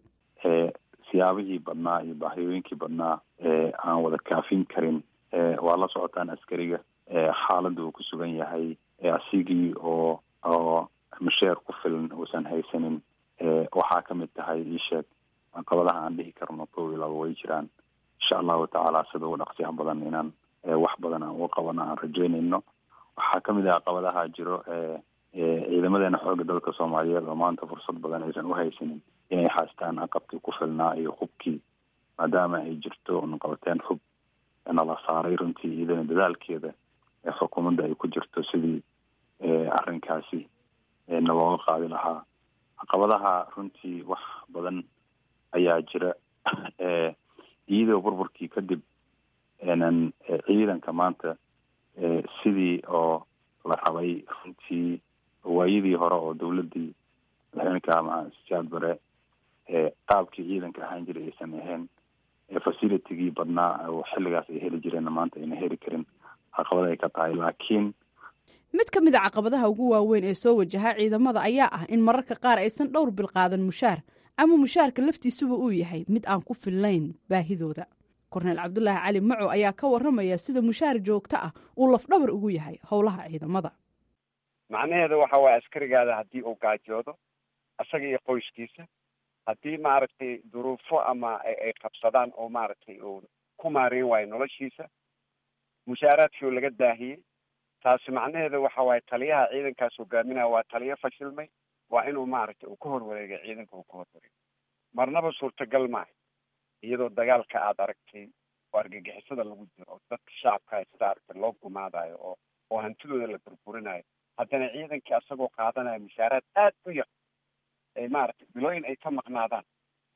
siyaabihii badnaa iyo baahiyooyinkii badnaa ee aan wada kaafin karin waa la socotaan askariga xaaladda uu ku sugan yahay asigii oo oo masheer ku filan uusan haysanin waxaa ka mid tahay iisheeg caqabadaha aan dhihi karno kow iyo laba way jiraan. insha allahu tacaala sida ugu dhaqsiyaha badan inaan wax badan aan uga qabano aan rajeynayno. waxaa kamid ah caqabadaha jiro ciidamadeena xooga dalka soomaaliyeed oo maanta fursad badan aysan uhaysanin inay haystaan aqabkii ku filnaa iyo hubkii maadaama ay jirto naqabateen hub nala saaray runtii iyadana dadaalkeeda xukuumadda ay ku jirto sidii arrinkaasi na looga qaadi lahaa. caqabadaha runtii wax badan ayaa jira iyadoo burburkii kadib nan ciidanka maanta sidii oo la rabay runtii waayadii hore oo dawladdii madaxweyneka ama siyaad bare qaabkii ciidanka ahaan jiray aysan ahayn facilitygii badnaa oo xilligaas ay heli jireen maanta ayna heli karin caqabada ay ka tahay. laakiin mid ka mid a caqabadaha ugu waaweyn ee soo wajaha ciidamada ayaa ah in mararka qaar aysan dhowr bil qaadan mushaar ama mushaarka laftiisuba uu yahay mid aan ku fillayn baahidooda. korneyl cabdulaahi cali macow ayaa ka waramaya sida mushaar joogto ah uu lafdhabar ugu yahay howlaha ciidamada. macnaheedu waxa waaye askarigaada haddii uu gaajoodo isaga iyo qoyskiisa haddii maaragtay duruufo ama ay qabsadaan oo maaragtay uu ku maareyn waayo noloshiisa mushaaraadkii oo laga daahiyey taasi macnaheedu waxa waaye taliyaha ciidankaas hogaaminaya waa taliyo fashilmay waa inuu maaragtay uu ka horwareegay ciidanka uu ka horwareegay. marnaba suurtagal maaha iyadoo dagaalka aada aragtay oo argagixisada lagu jiro oo dadka shacabka ay sida aragtay loo gumaadayo oo oo hantidooda la burburinayo haddana ciidankii asagoo qaadanaya mushaaraad aad u yar ay maaragtay bilooyin ay ka maqnaadaan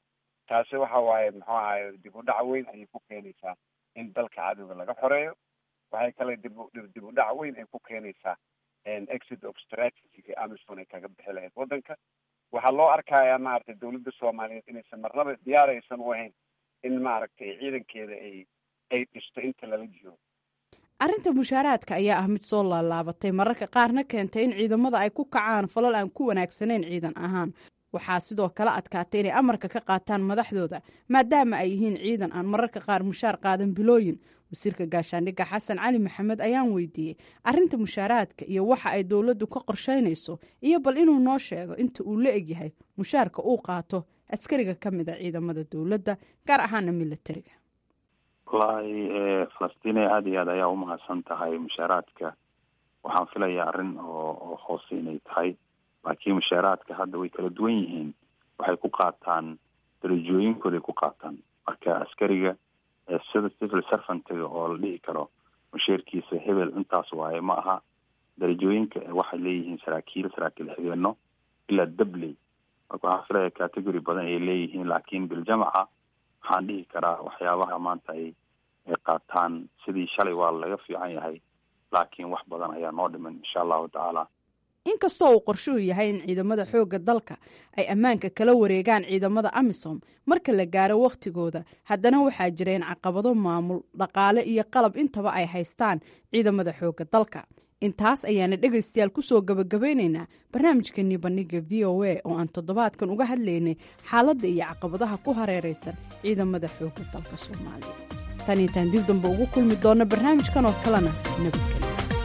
taasi waxa waaye muxuu ahaye dib u dhac weyn ayay ku keenaysaa in dalka cadowga laga xoreeyo. waxay kale dib dib u dhac weyn ay ku keenaysaa exit of strategy amisom ay kaga bixi lahayd waddanka. waxaa loo arkayaa maaragtay dawladda soomaaliyeed inaysan marnaba diyaar aysan u ahayn in maaragtay ciidankeeda ay ay dhisto inta lala jiro. arrinta mushaaraadka ayaa ah mid soo laalaabatay mararka qaarna keentay in ciidamada ay ku kacaan falal aan ku wanaagsanayn ciidan ahaan. waxaa sidoo kale adkaatay inay amarka ka qaataan madaxdooda maadaama ay yihiin ciidan aan mararka qaar mushaar qaadan bilooyin. wasiirka gaashaandhigga xasan cali maxamed ayaan weydiiyey arrinta mushaaraadka iyo waxa ay dowladdu ka qorshaynayso iyo bal inuu noo sheego inta uu la egyahay mushaarka uu qaato askariga ka mid a ciidamada dowladda gaar ahaana militariga. wallaahi falastiine aada iyo aad ayaa umahadsan tahay. mushaaraadka waxaan filayaa arrin oo oo hoose inay tahay, laakiin mushaaraadka hadda way kala duwan yihiin. waxay ku qaataan darajooyinkooday ku qaataan. marka askariga sida civil servantga oo la dhihi karo musheerkiisa hebel intaas waaye ma aha. darajooyinka waxay leeyihiin saraakiil saraakiil xigeeno ilaa dabley. marka waxaan filaya category badan ay leeyihiin, laakiin biljamaca waxaan dhihi karaa waxyaabaha maanta ay ay qaataan sidii shalay waa laga fiican yahay, laakiin wax badan ayaa noo dhiman insha allahu tacaala. inkastoo uu qorshuhu yahay in ciidamada xoogga dalka ay ammaanka kala wareegaan ciidamada amisom marka la gaaro wakhtigooda, haddana waxaa jira in caqabado maamul, dhaqaale iyo qalab intaba ay haystaan ciidamada xoogga dalka. intaas ayaana dhegaystayaal kusoo gabagabeynaynaa barnaamijkeenii bandhiga v o a oo aan toddobaadkan uga hadlaynay xaaladda iyo caqabadaha ku hareeraysan ciidamada xoogga dalka soomaaliya. tan intaan dib dambe ugu kulmi doona barnaamijkan oo kalena nabadgelyo.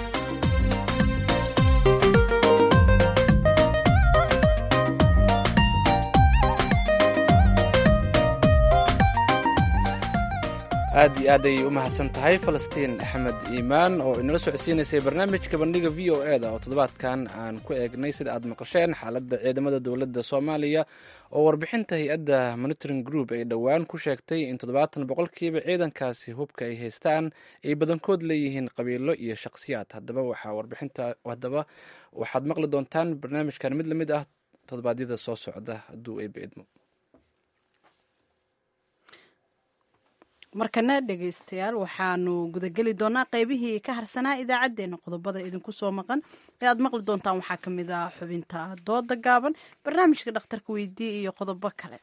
aad iyo aad ayay u mahadsan tahay falastiin axmed iimaan oo inala socodsiinaysay barnaamijka bandhiga v o e da oo toddobaadkan aan ku eegnay sida aad maqasheen xaaladda ciidamada dowladda soomaaliya oo warbixinta hay-adda monitoring group ay dhowaan ku sheegtay in toddobaatan boqolkiiba ciidankaasi hubka ay haystaan ay badankood leeyihiin qabiilo iyo shakhsiyaad. haddaba waxaa warbixinta haddaba waxaad maqli doontaan barnaamijkan mid lamid ah toddobaadyada soo socda hadduu eeba idmo. markana dhegaystayaal waxaanu gudageli doonaa qeybihii ka harsanaa idaacaddeenna. qodobada idinku soo maqan ee aad maqli doontaan waxaa ka mid ah xubinta dooda gaaban, barnaamijka dhakhtarka weydiiya iyo qodobo kale.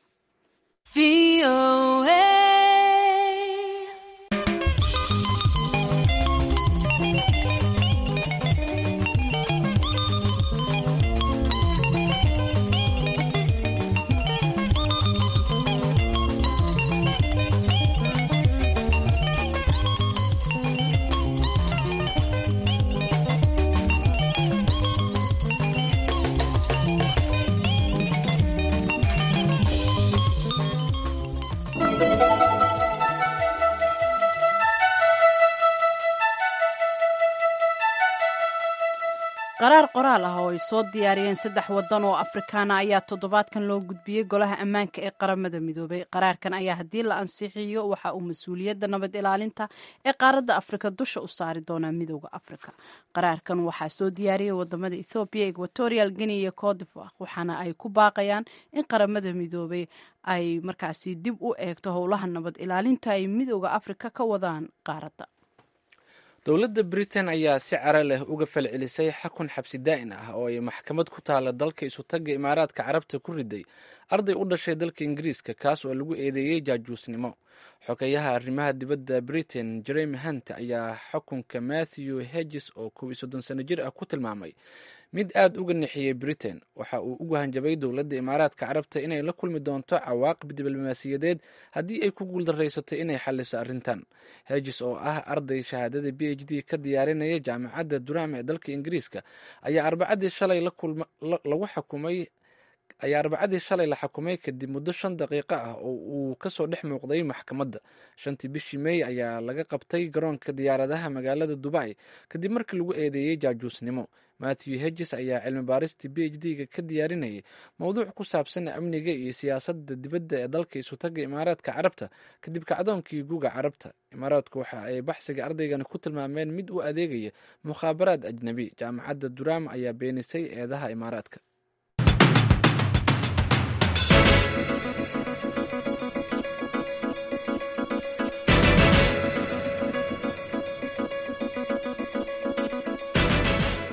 qaraar qoraal ah oo ay soo diyaariyeen saddex waddan oo afrikaana ayaa toddobaadkan loo gudbiyey golaha ammaanka ee qaramada midoobay. qaraarkan ayaa haddii la ansixiyo waxa uu mas-uuliyadda nabad ilaalinta ee qaaradda afrika dusha u saari doonaa midooda afrika. qaraarkan waxaa soo diyaariyey wadamada ethoobiya, equatorial guinea iyo codivor, waxaana ay ku baaqayaan in qaramada midoobay ay markaasi dib u eegto howlaha nabad ilaalinta ay midooda afrika ka wadaan qaaradda. dowladda britain ayaa si cara leh uga falcelisay xakun xabsi daa'in ah oo ay maxkamad ku taala dalka isutagga imaaraadka carabta ku riday arday u dhashay dalka ingiriiska kaas oo lagu eedeeyey jaajuusnimo. xogeyaha arrimaha dibadda britain jeremy hunt ayaa xukunka matthew hedges oo kow iyo soddon sano jir ah ku tilmaamay mid aad uga nixiyey britain. waxa uu ugu hanjabay dowladda imaaraadka carabta inay la kulmi doonto cawaaqib diblomaasiyadeed haddii ay ku guuldaraysato inay xaliso arrintan. hedges oo ah arday shahaadada b h d ka diyaarinaya jaamacadda durham ee dalka ingiriiska ayaa arbacadii shalay lagu xukumay ayaa arbacadii shalay la xukumay kadib muddo shan daqiiqo ah oo uu kasoo dhex muuqday maxkamadda. shantii bishii mey ayaa laga qabtay garoonka diyaaradaha magaalada dubai kadib markii lagu eedeeyey jaajuusnimo. matthew hedges ayaa cilmi baaristii b h d-ga ka diyaarinayay mowduuc ku saabsan amniga iyo siyaasadda dibadda ee dalka isutagga imaaraadka carabta kadib kacdoonkii guuga carabta. imaaraadku waxa ay baxsiga ardaygani ku tilmaameen mid u adeegaya mukhaabaraad ajnabi. jaamacadda durham ayaa beenisay eedaha imaaraadka.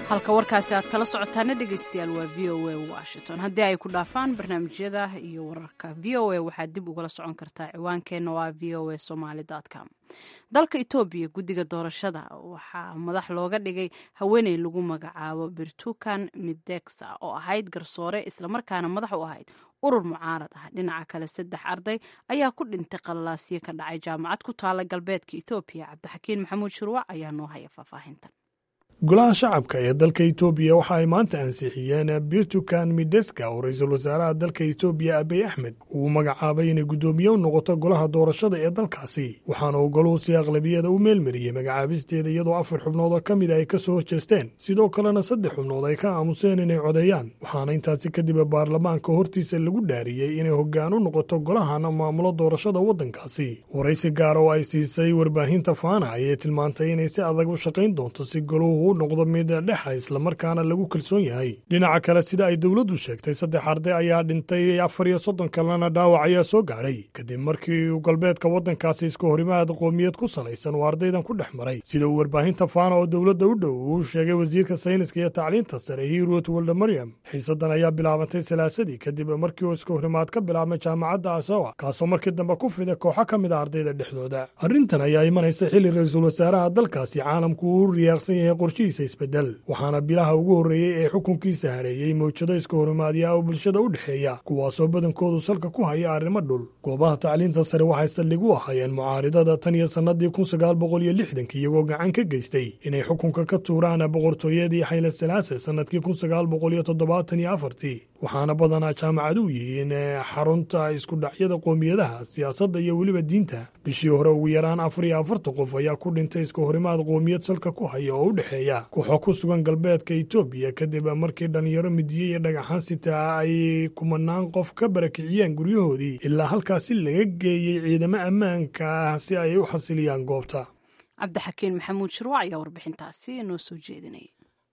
halka warkaasi aad kala socotaana dhegaystayaal waa v o a washington haddii ay ku dhaafaan barnaamijyada iyo wararka v o a waxaad dib ugala socon kartaa ciwaankeenna waa v o a somaly com dalka etoobiya guddiga doorashada waxaa madax looga dhigay haweeney lagu magacaabo birtukan mideksa oo ahayd garsoore islamarkaana madax u ahayd urur mucaarad ah dhinaca kale saddex arday ayaa ku dhintay qallalaasyo ka dhacay jaamacad ku taala galbeedka etoobiya cabdixakiin maxamuud shirwac ayaa noo haya faahfaahintan golaha shacabka ee dalka etoobiya waxa ay maanta ansixiyeen birtukan mideska oo ra-iisul wasaaraha dalka etoobiya abiy axmed uu magacaabay inay guddoomiye u noqoto golaha doorashada ee dalkaasi waxaana uu goluhu si aqlabiyada u meelmariyey magacaabisteeda iyadoo afar xubnood oo ka mid ay ka soo horjeesteen sidoo kalena saddex xubnood ay ka aamuseen inay codeeyaan waxaana intaasi kadib baarlamaanka hortiisa lagu dhaariyey inay hoggaan u noqoto golahan maamulo doorashada waddankaasi waraysi gaar oo ay siisay warbaahinta faana ayay tilmaantay inay si adag u shaqayn doonto si goluhu noqdo mid dhexa islamarkaana lagu kalsoon yahay dhinaca kale sida ay dowladdu sheegtay saddex arday ayaa dhintay afar iyo soddon kalena dhaawac ayaa soo gaadhay kadib markii uu galbeedka waddankaasi isku horimaad qoomiyad ku salaysan uu ardaydan ku dhex maray sida uu warbaahinta faana oo dowladda u dhow uu sheegay wasiirka sayniska iyo tacliinta sare hiruot waldemariyam xiisadan ayaa bilaabatay salaasadii kadib markii uu isku horimaad ka bilaabmay jaamacadda asawa kaasoo markii dambe ku fiday kooxo ka mid a ardayda dhexdooda arrintan ayaa imanaysa xilli ra-iisul wasaaraha dalkaasi caalamku uu riyaaqsan yahay isbedel waxaana bilaha ugu horreeyey ee xukunkiisa hareeyey mawjado iska horimaadya oo bulshada u dhexeeya kuwaasoo badankoodu salka ku haya arrimo dhul goobaha tacliinta sare waxay saldhig u ahayeen mucaaridada tan iyo sannadii kun sagaal boqol iyo lixdankii iyagoo gacan ka geystay inay xukunka ka tuuraan boqortooyadii xayle salaase sannadkii kun sagaal boqol iyo toddobaatan iyo afartii waxaana badanaa jaamacad u yihiin xarunta isku dhacyada qoomiyadaha siyaasadda iyo weliba diinta bishii hore ugu yaraan afar iyo afartan qof ayaa ku dhintay iska horimaad qoomiyad salka ku haya oo u dhexeeya kooxo ku sugan galbeedka etoobiya kadib markii dhallinyaro midiye iyo dhagaxaan sitaa ay kumanaan qof ka barakiciyeen guryahoodii ilaa halkaasi laga geeyey ciidamo ammaanka ah si ay u xasiliyaan goobta cabdixakiin maxamuud shirwac ayaa warbixintaasi noo soo jeedinaya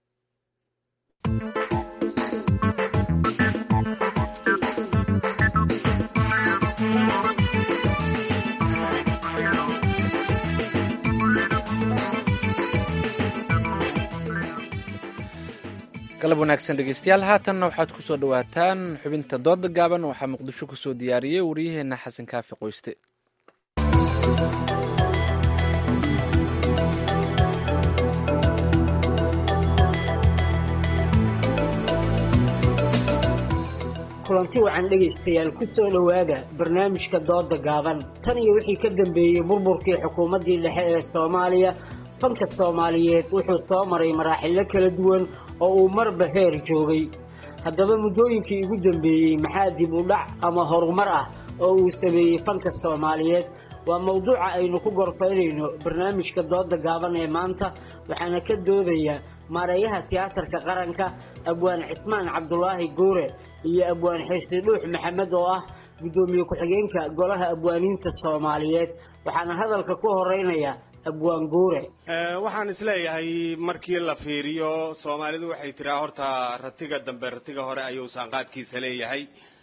galab wanaagsan dhegeystayaal haatanna waxaad ku soo dhowaataan xubinta dooda gaaban waxaa muqdisho ku soo diyaariyey wariyaheenna xasan kaafi qoyste kulanti wacan dhegaystayaal ku soo dhowaada barnaamijka dooda gaaban tan iyo wixii ka dambeeyey burburkii xukuumaddii dhexe ee soomaaliya fanka soomaaliyeed wuxuu soo maray maraaxilo kala duwan oo uu marba heer joogay haddaba muddooyinkii ugu dambeeyey maxaa dib u dhac ama horumar ah oo uu sameeyey fanka soomaaliyeed waa mawduuca aynu ku gorfaynayno barnaamijka dooda gaaban ee maanta waxaana ka doodaya maareeyaha tiyaatarka qaranka abwaan cismaan cabdulaahi guure iyo abwaan xirsi dhuux maxamed oo ah guddoomiye ku-xigeenka golaha abwaaniinta soomaaliyeed waxaana hadalka ku horeynaya abwaan guure waxaan isleeyahay markii la fiiriyo soomaalidu waxay tiraa horta ratiga dambe ratiga hore ayuu saanqaadkiisa leeyahay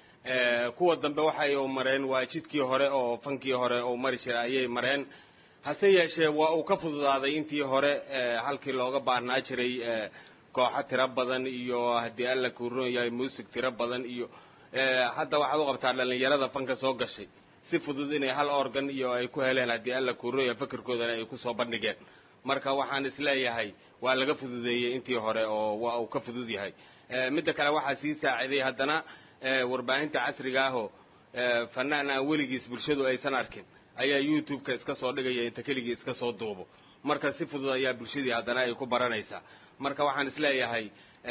kuwa dambe waxay u mareen waa jidkii hore oo fankii hore oo mari jira ayay mareen hase yeeshee waa uu ka fududaaday intii hore halkii looga baahnaa jiray kooxo tiro badan iyo haddii alla kuu roon yahay muusig tiro badan iyo hadda waxaad u qabtaa dhallinyarada fanka soo gashay si fudud inay hal organ iyo ay ku heleen haddii alla kuu roon yahay fakarkoodana ay kusoo bandhigeen marka waxaan isleeyahay waa laga fududeeyey intii hore oo waa uu ka fudud yahay midda kale waxaa sii saaciday haddana warbaahinta casriga ahoo fanaan aan weligiis bulshadu aysan arkin ayaa youtube-ka iska soo dhigaya inta keligii iska soo duubo marka si fudud ayaa bulshadii haddana ay ku baranaysaa marka waxaan isleeyahay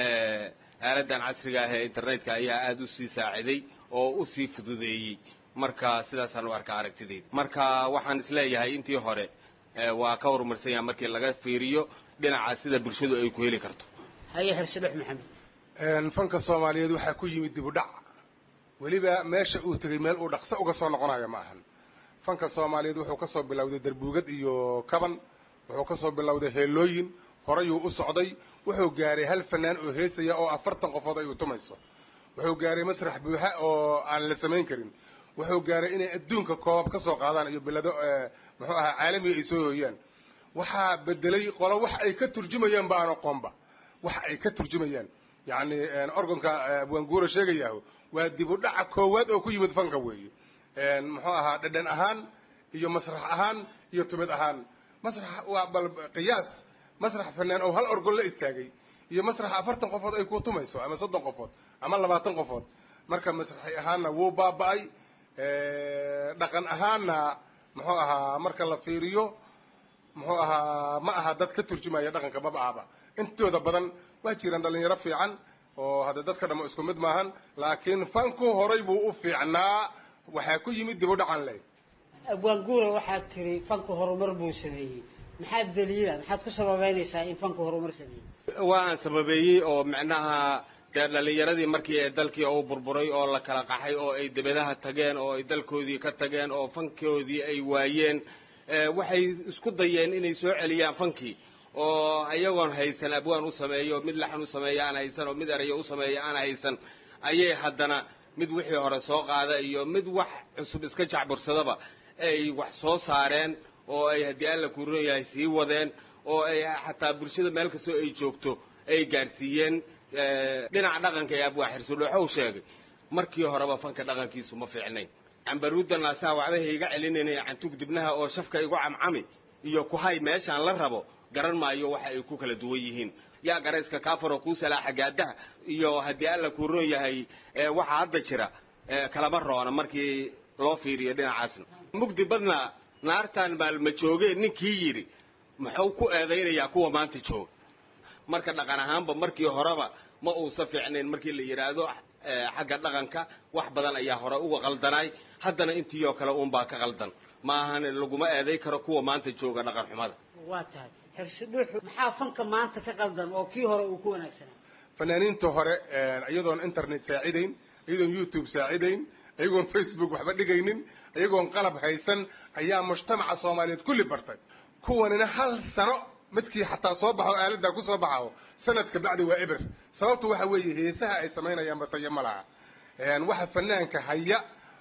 aaladan casriga ah ee internetka ayaa aada u sii saaciday oo u sii fududeeyey marka sidaasaan u arkaa aragtidayda marka waxaan isleeyahay intii hore waa ka horumarsan yaha markii laga fiiriyo dhinaca sida bulshadu ay ku heli karto haye xirsidhex maxamed fanka soomaaliyeed waxaa ku yimid dib u dhac weliba meesha uu tegay meel uu dhaqso uga soo noqonayo ma ahan fanka soomaaliyeed wuxuu ka soo bilowday darbuugad iyo kaban wuxuu ka soo bilowday heelooyin horeyuu u socday wuxuu gaaray hal fanaan oo heesaya oo afartan qofood ay u tumayso wuxuu gaaray masrax buuxa oo aan la samayn karin wuxuu gaaray inay adduunka koobab ka soo qaadaan iyo bilado muxuu ahaa caalamiga ay soo hooyaan waxaa bedelay qolo wax ay ka turjumayaan ba aan aqoonba waxa ay ka turjumayaan yacni organka abwaanguura sheegayaho waa dib u dhaca koowaad oo ku yimid fanka weeye muxuu ahaa dhadhan ahaan iyo masrax ahaan iyo tumid ahaan masrax waa bal qiyaas masrax fanaan oo hal orgon la istaagay iyo masrax afartan qofood ay ku tumayso ama soddon qofood ama labaatan qofood marka masraxi ahaanna wuu baaba'ay dhaqan ahaanna muxuu ahaa marka la fiiriyo muxuu ahaa ma aha dad ka turjumaya dhaqanka maba ahaba intooda badan waa jiraan dhalinyaro fiican oo hadda dadka dhamo isku mid maahan laakiin fanku horay buu u fiicnaa waxaa ku yimid dib u dhacan leh abwaanguura waxaad tiri fanku horumar buu sameeyey maxaad daliila maxaad ku sababeynaysaa in fanku horumar sameeyey waan sababeeyey oo macnaha dee dhalinyaradii markii ee dalkii uu burburay oo la kala qaxay oo ay dibadaha tageen oo ay dalkoodii ka tageen oo fankoodii ay waayeen waxay isku dayeen inay soo celiyaan fankii oo ayagoon haysan abwaan u sameeyo mid laxan u sameeya aan haysan oo mid erayo u sameeya aan haysan ayay haddana mid wixii hore soo qaada iyo mid wax cusub iska jacbursadaba ay wax soo saareen oo ay haddii alla ku roon yahay sii wadeen oo ay xataa bulshada meel kastoo ay joogto ay gaarsiiyeen dhinaca dhaqanka ee abwaa xirsulooxo u sheegay markii horeba fanka dhaqankiisu ma fiicnayn cambaruudda naasaha waxba hayga celinayna cantug dibnaha oo shafka igu camcami iyo ku hay meeshaan la rabo garan maayo waxa ay ku kala duwan yihiin yaa garayska kaafaro kuu salaaxa gaadaha iyo haddii alla kuu roon yahay waxa hadda jira kalama roona markii loo fiiriyo dhinacaasna mugdi badna naartaan maalma joogeen ninkii yidhi muxuu ku eedaynayaa kuwa maanta jooga marka dhaqan ahaanba markii horeba ma uusa fiicnayn markii la yidhaahdo xagga dhaqanka wax badan ayaa hore uga qaldanaay haddana intii oo kale uunbaa ka qaldan maahan laguma eeday karo kuwa maanta jooga dhaqan xumada waa tahay xirsidhuuxu maxaa fanka maanta ka qaldan oo kii hore uu ku wanaagsanaa fanaaniinta hore iyadoon internet saacidayn iyadoon youtube saacidayn iyagoon facebook waxba dhigaynin iyagoon qalab haysan ayaa mujtamaca soomaaliyeed kulli bartay kuwanina hal sano midkii xataa soo baxo aaladdaa ku soo baxo sanadka bacdi waa eber sababtu waxa weeye heesaha ay samaynayaan batayo ma laha waxa fanaanka haya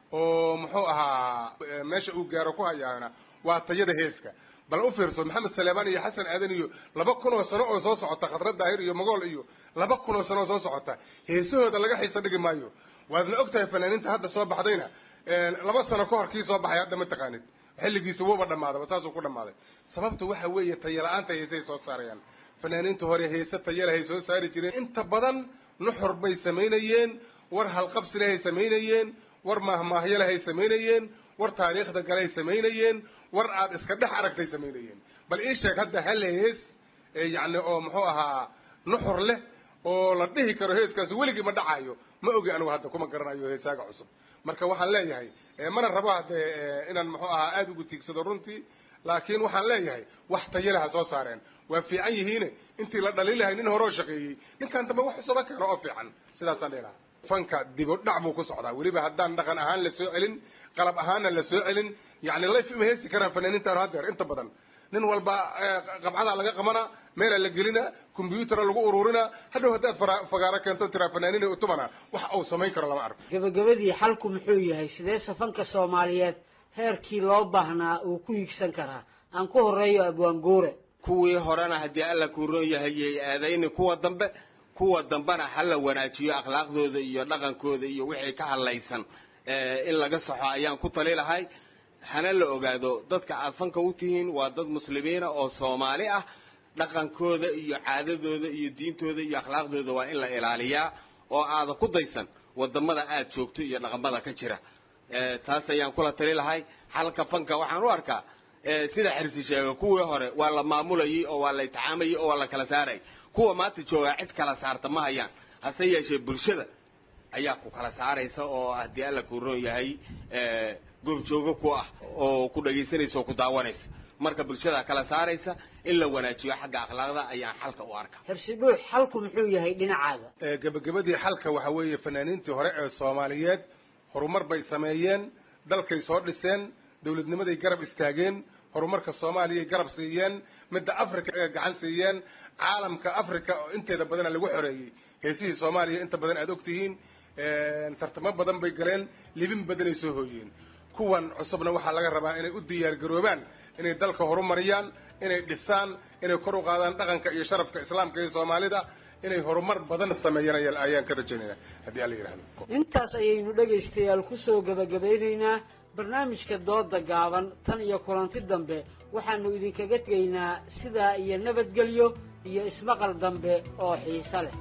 oo muxuu ahaa meesha uu gaaro ku hayaana waa tayada heeska bal u fiirso maxamed saleebaan iyo xasan aadan iyo laba kun oo sano oo soo socota khadrad daahir iyo magool iyo laba kun oo sano oo soo socota heesahooda laga xiisa dhigi maayo waadna ogtahay fanaaniinta hadda soo baxdayna laba sano ka hor kii soo baxay hadda ma taqaanid xilligiisa wuuba dhammaaday saasuu ku dhammaaday sababta waxa weeye tayala-aanta heesay soo saarayaan fanaaniinta hore heese tayalahay soo saari jireen inta badan nuxur bay samaynayeen war halqabsilahay samaynayeen war maahmaahyalahay samaynayeen war taariikhda galay samaynayeen war aad iska dhex aragtay samaynayeen bal ii sheeg hadda hal hees yacni oo muxuu ahaa nuxur leh oo la dhihi karo heeskaasi weligii ma dhacayo ma ogi anigu hadda kuma garanayo heesaaga cusub marka waxaan leeyahay mana rabo haddee inaan muxuu ahaa aada ugu tiigsado runtii laakiin waxaan leeyahay wax tayalaha soo saareen waa fiican yihiine intii la dhalin lahay nin horoo shaqeeyey ninkan dambe wax cusuba keeno oo fiican sidaasaan dhihi lahaa fanka dibo dhac buu ku socdaa weliba haddaan dhaqan ahaan la soo celin qalab ahaanna la soo celin yacni life ima heesi karaan fanaaniintaan haddeer inta badan nin walba qabcadaa laga qabana meelaa la gelina combyutara lagu ururina hadhow haddaad fagaaro keento tiraa fanaaniina utumana wax uu samayn karo lama arko gabagabadii xalku muxuu yahay sidee safanka soomaaliyeed heerkii loo baahnaa uu ku higsan karaa aan ku horeeyo abwaanguure kuwii horena haddii alla kuu roon yahay yay aadayni kuwa dambe kuwa dambena ha la wanaajiyo akhlaaqdooda iyo dhaqankooda iyo wixii ka hadlaysan in laga saxo ayaan ku tali lahay hana la ogaado dadka aad fanka u tihiin waa dad muslimiina oo soomaali ah dhaqankooda iyo caadadooda iyo diintooda iyo akhlaaqdooda waa in la ilaaliyaa oo aada ku daysan wadamada aad joogto iyo dhaqamada ka jira taas ayaan kula tali lahay xalka fanka waxaan u arkaa sida xirsi sheega kuwii hore waa la maamulayay oo waa la itixaamayay oo waa la kala saaray kuwa maanta joogaa cid kala saarta ma hayaan hase yeeshee bulshada ayaa ku kala saaraysa oo haddii alla kuu roon yahay goobjoogo ku ah oo ku dhagaysanaysa oo ku daawanaysa marka bulshada kala saaraysa in la wanaajiyo xagga akhlaaqda ayaan xalka u arkaa xirsidhuux xalku muxuu yahay dhinacaaga gabagabadii xalka waxa weeye fanaaniintii hore ee soomaaliyeed horumar bay sameeyeen dalkay soo dhiseen dowladnimaday garab istaageen horumarka soomaaliyay garab siiyeen midda africa ee gacan siiyeen caalamka africa oo inteeda badana lagu xoreeyey heesihii soomaaliya inta badan aad ogtihiin tartamo badan bay galeen libin badanay soo hooyeen kuwan cusubna waxaa laga rabaa inay u diyaar garoobaan inay dalka horumariyaan inay dhisaan inay kor u qaadaan dhaqanka iyo sharafka islaamka iyo soomaalida inay horumar badan sameeyaan ayaan ka rajaynaynaa haddii alla yidhaahdo. intaas ayaynu dhegaystayaal kusoo gabagabeynaynaa barnaamijka dooda gaaban. tan iyo kulanti dambe waxaanu idinkaga tegaynaa sidaa iyo nabadgelyo iyo ismaqal dambe oo xiiso leh.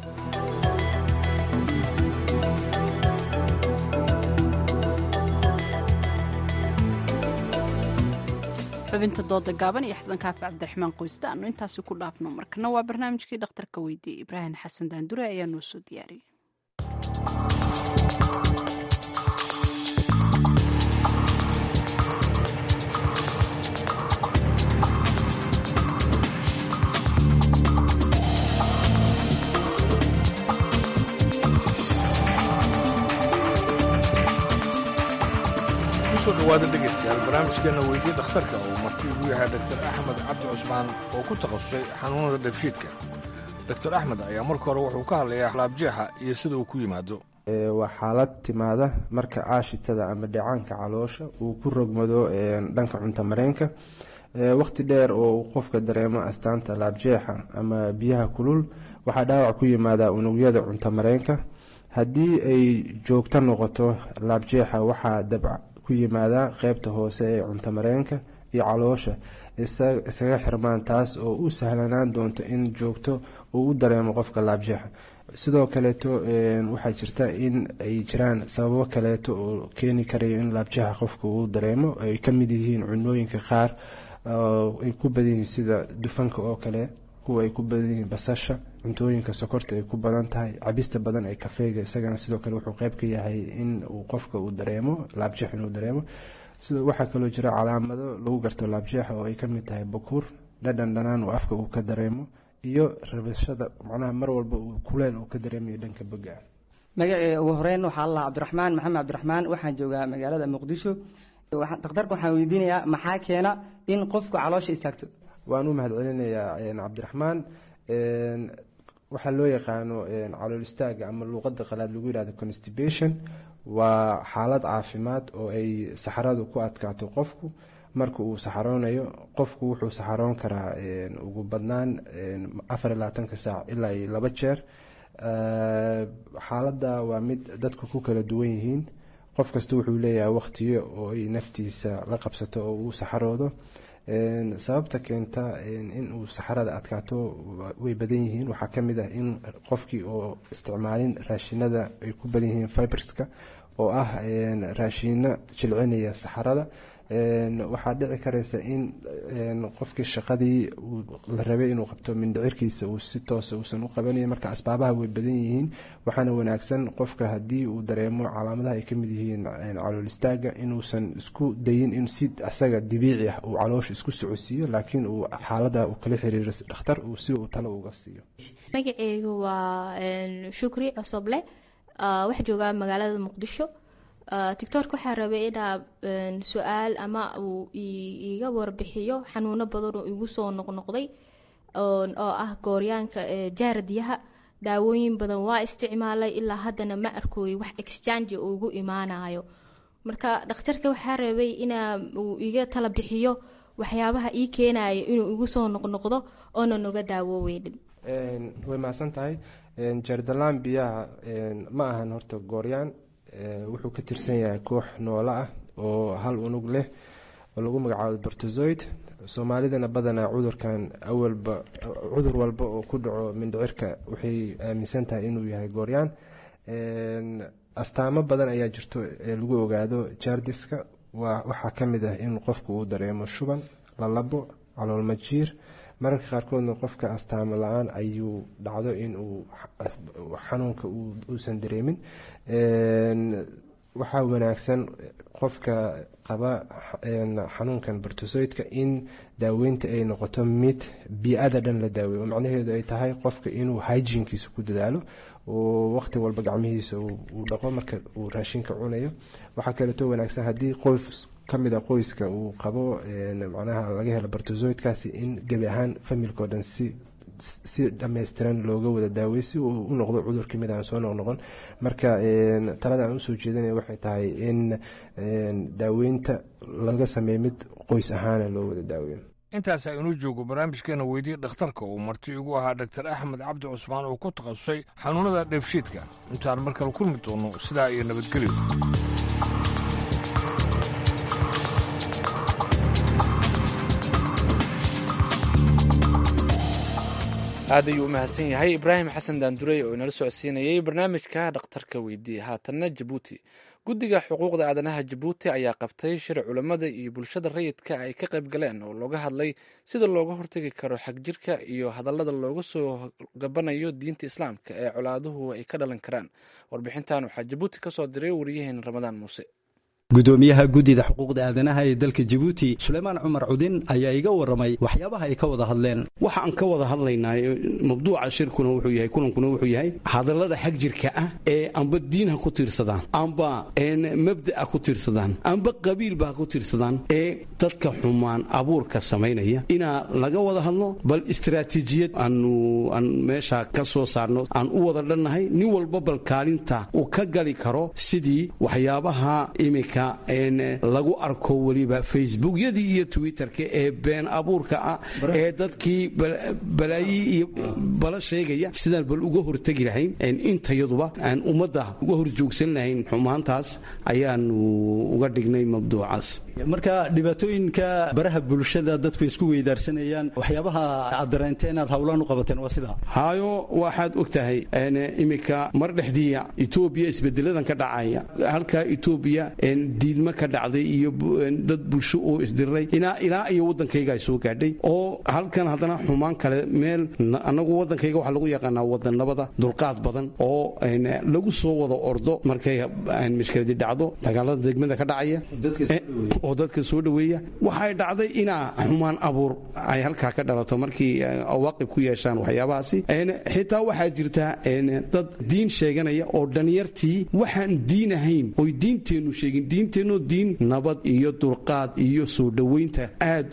xubinta dooda gaaban iyo xasan kaafi cabdiraxmaan qoyste aanu intaasi ku dhaafno. markana waa barnaamijkii dhakhtarka weydiiyey. ibraahim xasan daandure ayaa noo soo diyaariyey. dhawaada dhegeystayaal barnaamijkeena weydiye dhakhtarka uu marti ugu yahay doctor axmed cabdi cusmaan oo ku takhasusay xanuunada dheefshiidka. doctor axmed ayaa marka hore wuxuu ka hadlayaa laabjeexa iyo sida uu ku yimaado. waa xaalad timaada marka aashitada ama dheecaanka caloosha uu ku rogmado dhanka cunto mareenka waqti dheer oo uu qofka dareemo astaanta laabjeexa ama biyaha kulul. waxaa dhaawac ku yimaada unugyada cunto mareenka. haddii ay joogto noqoto laabjeexa waxaa dabca ku yimaada qeybta hoose ee cunto mareenka iyo caloosha isaga xirmaan, taas oo u sahlanaan doonto in joogto uu u dareemo qofka laabjeexa. sidoo kaleeto waxaa jirta in ay jiraan sababo kaleeto oo keeni karayo in laabjeexa qofka uu dareemo. ay ka mid yihiin cunooyinka qaar ay ku badan yihiin sida dufanka oo kale, kuwa ay ku badan yihiin basasha, cuntooyinka sokorta ay ku badan tahay, cabista badan ee kafeega isagana sidoo kale wuxuu qeyb ka yahay in uu qofka uu dareemo laabjeex inuu dareemo. sidoo waxaa kaloo jira calaamado lagu garto laabjeexa oo ay ka mid tahay bakuur, dhadhan dhanaan uu afka uu ka dareemo, iyo rabashada macnaha mar walba uu kuleel uu ka dareemayo dhanka boga. magacii ugu horeyn waxaa la cabdiraxmaan maxamed cabdiraxmaan, waxaan joogaa magaalada muqdisho. dhakhtarka waxaan weydiinayaa maxaa keena in qofku caloosha istaagto? waan u mahadcelinayaa cabdiraxmaan. waxaa loo yaqaano calool istaaga ama luuqada qalaad lagu yihahdo constipation. waa xaalad caafimaad oo ay saxaradu ku adkaato qofku marka uu saxaroonayo. qofku wuxuu saxaroon karaa ugu badnaan afar iyo labaatanka saac ilaa iyo laba jeer. xaaladda waa mid dadku ku kala duwan yihiin. qof kasta wuxuu leeyahay waqtiyo oo ay naftiisa la qabsato oo uu saxaroodo. sababta keenta in uu saxarada adkaato way badan yihiin. waxaa ka mid ah in qofkii oo isticmaalin raashinada ay ku badan yihiin fiberska oo ah raashino jilcinaya saxarada. waxaa dhici karaysa in qofkii shaqadii la rabay inuu qabto mindhicirkiisa uu si toosa uusan u qabanayn. marka asbaabaha way badan yihiin. waxaana wanaagsan qofka haddii uu dareemo calaamadaha ay ka mid yihiin calool istaaga inuusan isku dayin in si asaga dabiici ah uu caloosha isku socodsiiyo, laakiin uu xaalada uu kala xiriiro dhakhtar uu si uu talo uga siiyo. magaceygu waa shukri cosoble, waxaa joogaa magaalada muqdisho. tictorka waxaa rabay inaa su-aal ama uu iiga warbixiyo xanuuno badan oo igu soo noqnoqday oo ah gooryaanka jaaradiyaha. daawooyin badan waa isticmaalay ilaa haddana ma arkooy wax exchange ugu imaanayo. marka dhakhtarka waxaa rabay inaa uu iga tala bixiyo waxyaabaha ii keenayo inuu igu soo noqnoqdo oona noga daawooweyn. way mahadsan tahay. jaardalaan biyaha ma ahan horta gooryaan. wuxuu ka tirsan yahay koox noole ah oo hal unug leh oo lagu magacaabo bortozoid. soomaalidana badanaa cudurkan awalba cudur walba oo ku dhaco mindhicirka waxay aaminsan tahay inuu yahay gooryaan. astaamo badan ayaa jirto ee lagu ogaado jaardiska. waxaa ka mid ah in qofku uu dareemo shuban, lalabo, calool majiir. mararka qaarkoodna qofka astaamo la-aan ayuu dhacdo in uu xanuunka uusan dareemin. waxaa wanaagsan qofka qaba xanuunkan bortozoidka in daaweynta ay noqoto mid bii-ada dhan la daaweeyo, oo macnaheedu ay tahay qofka inuu hygienkiisa ku dadaalo oo waqti walba gacmihiisa uu dhaqo marka uu raashinka cunayo. waxaa kaleeto wanaagsan haddii qoys ka mid a qoyska uu qabo macnaha laga helo bortozoidkaasi in gebi ahaan familkao dhan si si dhammaystiran looga wada daawey si uu u noqdo cudur kamid aan soo noqnoqon. marka talada aan usoo jeedinaya waxay tahay in daaweynta laga sameeyo mid qoys ahaana loo wada daaweeyo. intaas aynu joogo barnaamijkeena weydii dhakhtarka uu marti igu ahaa dhaktar axmed cabdi cusmaan oo ku takhasusay xanuunada dheefshiidka. intaan mar kale kulmi doono sidaa iyo nabadgelyo. aad ayuu u mahadsan yahay ibraahim xasan daandurey oo inala socodsiinayay barnaamijka dhakhtarka weydii. haatanna jabuuti. guddiga xuquuqda aadanaha jabuuti ayaa qabtay shir culammada iyo bulshada rayidka ay ka qayb galeen oo looga hadlay sida looga hortegi karo xagjirka iyo hadallada looga soo gabanayo diinta islaamka ee colaaduhu ay ka dhalan karaan. warbixintan waxaa jabuuti ka soo diray wariyaheen ramadaan muuse. gudoomiyaha guddida xuquuqda aadanaha ee dalka Djibouti Suleymaan Cumar Cudin ayaa iga waramay waxyaabaha ay ka wada hadleen. waxa aan ka wada hadlaynaa mawduuca shirkuna wuxuu yahay kulankuna wuxuu yahay hadallada xag jirka ah ee amba diinha ku tiirsadaan amba een mabda'a ku tiirsadaan amba qabiilba ku tiirsadaan ee dadka xumaan abuurka sameynaya ina laga wada hadlo bal istiraatiijiyad aanu aan meesha ka soo saarno aan u wada dhannahay nin walba bal kaalinta uu ka gali karo sidii waxyaabaha imika lagu arko weliba facebookyadii iyo twitterka ee been abuurka ah ee dadkii balaayi iyo bala sheegaya sidaan bal uga hortegi lahayn intayaduba aan ummadda uga horjoogsan lahayn xumaantaas ayaanu uga dhignay mabduucaas. marka dhibaatooyinka baraha bulshada dadku isku weydaarsanayaan waxyaabaha aad dareenteen inaad hawlaan u qabateen waa sidaa hayo waxaad ogtahay imika mar dhexdiiya Itoobiya isbedeladan ka dhacaya halka Itoobiya diidma ka dhacday iyo dad bulsho oo isdiray ilaa ilaa iyo wadankayga ay soo gaadhay oo halkan haddana xumaan kale meel anagu wadankayga waxa lagu yaqaanaa wadan nabada dulqaad badan oo lagu soo wada ordo markay mushkilad dhacdo dagaalada degmada ka dhacaya oo dadka soo dhaweeya waxay dhacday ina xumaan abuur ay halka ka dhalato markii awaaqib ku yeeshaan waxyaabahaasi xitaa waxa jirta dad diin sheeganaya oo dhalinyartii waxaan diin ahayn oo diinteenu sheegin diinteenu diin nabad iyo dulqaad iyo soo dhaweynta aad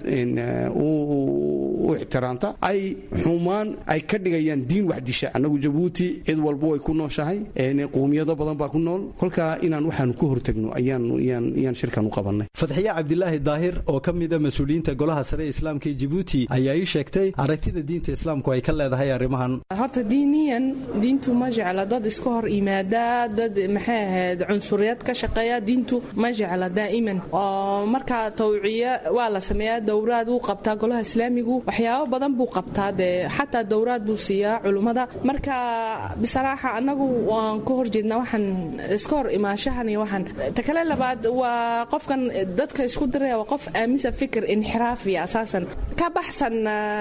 u ixtiraamta ay xumaan ay ka dhigayaan diin wax disha. anagu Djibouti cid walba way ku nooshahay qoomiyado badan baa ku nool kolka inaan waxaan ku hortagno ayaan ayaan shirkan u qabanay. Fadxiya Cabdilaahi Daahir oo ka mid ah mas'uuliyiinta golaha sare ee Islaamka ee Djibouti ayaa ii sheegtay aragtida diinta Islaamku ay ka leedahay arrimahan. horta diiniyan diintu ma jecla dad iska hor yimaada dad maxay ahayd cunsuriyad ka shaqeeya diintu ma jecla daa'iman oo marka tawciya waa la sameeyaa dowraad uu qabtaa golaha islaamigu waxyaabo badan buu qabtaa de xataa dowraad buu siiyaa culimada marka bisaraaxa anagu waan ka horjeednaa waxaan iska hor imaashahan iyo waxaan takale labaad waa qofkan dadka isku diraya waa qof aaminsa fikir inxiraafi asaasan ka baxsan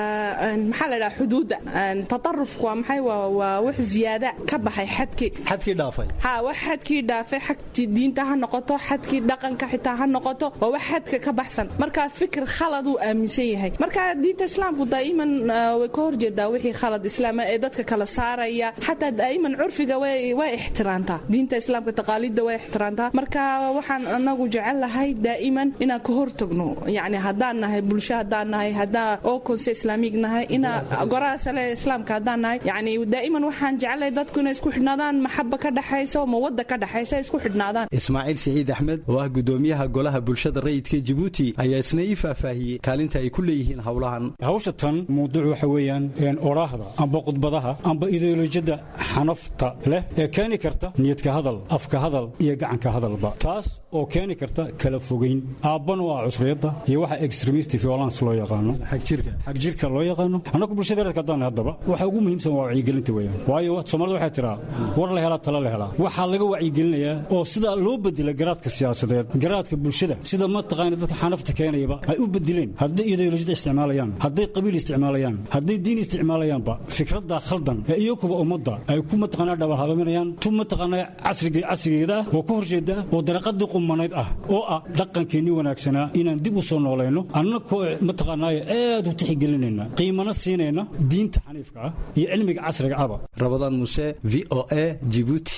maxaa la dhahaa xuduuda tatarufku waa maxay waa wax ziyaada ka baxay xadkii xadkii dhaafay ha wax xadkii dhaafay xagtii diinta ha noqoto xadkii dhaqanka xitaa ha noqoto waa wax xadka ka baxsan marka fikir khalad uu aaminsan yahay marka diinta islaamku daa'iman way ka horjeedaa wixii khalad islaama ee dadka kala saaraya xataa daa'iman curfiga way way ixtiraamtaa diinta islaamka taqaaliidda way ixtiraamtaa marka waxaan anagu jecelahay daa'iman inaan ka hortagno yani haddaan nahay bulsho haddaan nahay haddaan oo konse islaamig nahay ina goraha sale islaamka haddaan nahay yani daa'iman waxaan jecelahay dadku inay isku xidhnaadaan maxaba ka dhaxaysa oo mawadda ka dhaxaysa isku xidhnaadaan. Ismaaciil Siciid Axmed oo ah gudoomiyaha golaha bulshada rayidka Djibouti ayaa isna ii faahfaahiyay kaalinta ay ku leeyihiin hawlahan. hawsha tan mowduuc waxa weeyaan een oraahda amba qudbadaha amba ideolojiyada xanafta leh ee keeni karta niyadka hadal afka hadal iyo gacanka hadalba taas oo keeni karta kala fogeyn aaban waa cusriyada iyo waxa extremist violence loo yaqaano xag jirka xag jirka loo yaqaano anagu bulshada reerka daan hadaba waxa ugu muhiimsan waa wacyigelinta weeyaan waayo Soomaalidu waxay tiraa war la hela tala la hela waxa laga wacyigelinayaa oo sida loo bedelo garaadka siyaasadeed garaadka bulshada sida ma taqaan dadka xanafta keenayba ay u bedeleen haddii ideolojiyada isticmaalayaan haddii qabiil isticmaalayaan haddii diin isticmaalayaanba fikradda khaldan ee iyo kuwa ummadda ay ku mataqaanaa dhawaaqaminayaan tu mataqaanaa casriga casrigeeda oo ku horjeeda oo daraqadii qumanayd ah oo ah dhaqankeeni wanaagsanaa inaan dib u soo noolayno annagoo mataqaanaa aad u tixgelinayna qiimana siinayna diinta xaniifka ah iyo cilmiga casriga ah. Rabadaan Muuse V O A Djibouti.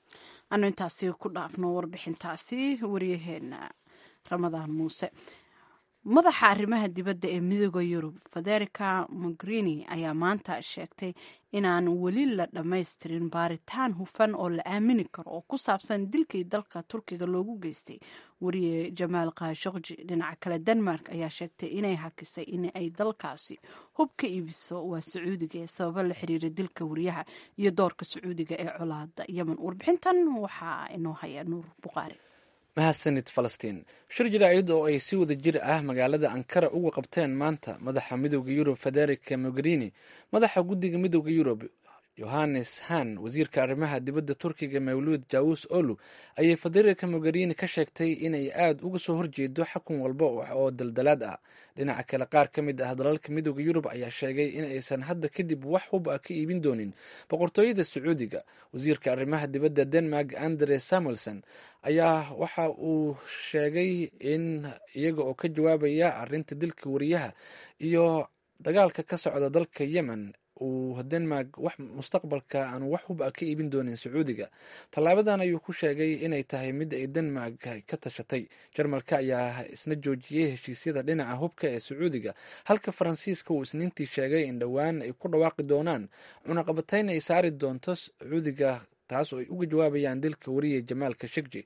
anu intaasi ku dhaafno warbixintaasi wariyaheena Ramadaan Muuse. madaxa arrimaha dibadda ee midooda Yurub Federica Mogherini ayaa maanta sheegtay inaan weli la dhammaystirin baaritaan hufan oo la aamini karo oo ku saabsan dilkii dalka Turkiga loogu geystay wariye jamaal khashogji. dhinaca kale denmark ayaa sheegtay inay hakisay in ay dalkaasi hub ka iibiso waa sacuudiga ee sababo la xiriira dilka wariyaha iyo doorka sacuudiga ee colaada yemen. warbixintan waxaa inoo haya nuur buqaari. mahadsanid falastiin. shir jaraa'id oo ay si wada jir ah magaalada ankara uga qabteen maanta madaxa midooda yurub federica mogherini, madaxa guddiga midooda yurub yohannes han, wasiirka arrimaha dibadda turkiga mawluud jawus olu, ayay federica mogherini ka sheegtay inay aada uga soo horjeedo xakun walba oo daldalaad ah. dhinaca kale qaar ka mid ah dalalka midooda yurub ayaa sheegay in aysan hadda kadib wax hub ah ka iibin doonin boqortooyada sacuudiga. wasiirka arrimaha dibadda denmark andre samuelson ayaa waxa uu sheegay in iyaga oo ka jawaabaya arinta dilka wariyaha iyo dagaalka ka socda dalka yemen uu denmark wax mustaqbalka aan wax hub ah ka iibin doonin sacuudiga. tallaabadan ayuu ku sheegay inay tahay mid ay denmark ka tashatay. jarmalka ayaa isna joojiyey heshiisyada dhinaca hubka ee sacuudiga, halka faransiiska uu isniintii sheegay in dhowaan ay ku dhawaaqi doonaan cunaqabatayn ay saari doonto sacuudiga, taas oo ay uga jawaabayaan dilka wariye jamaal khashogji.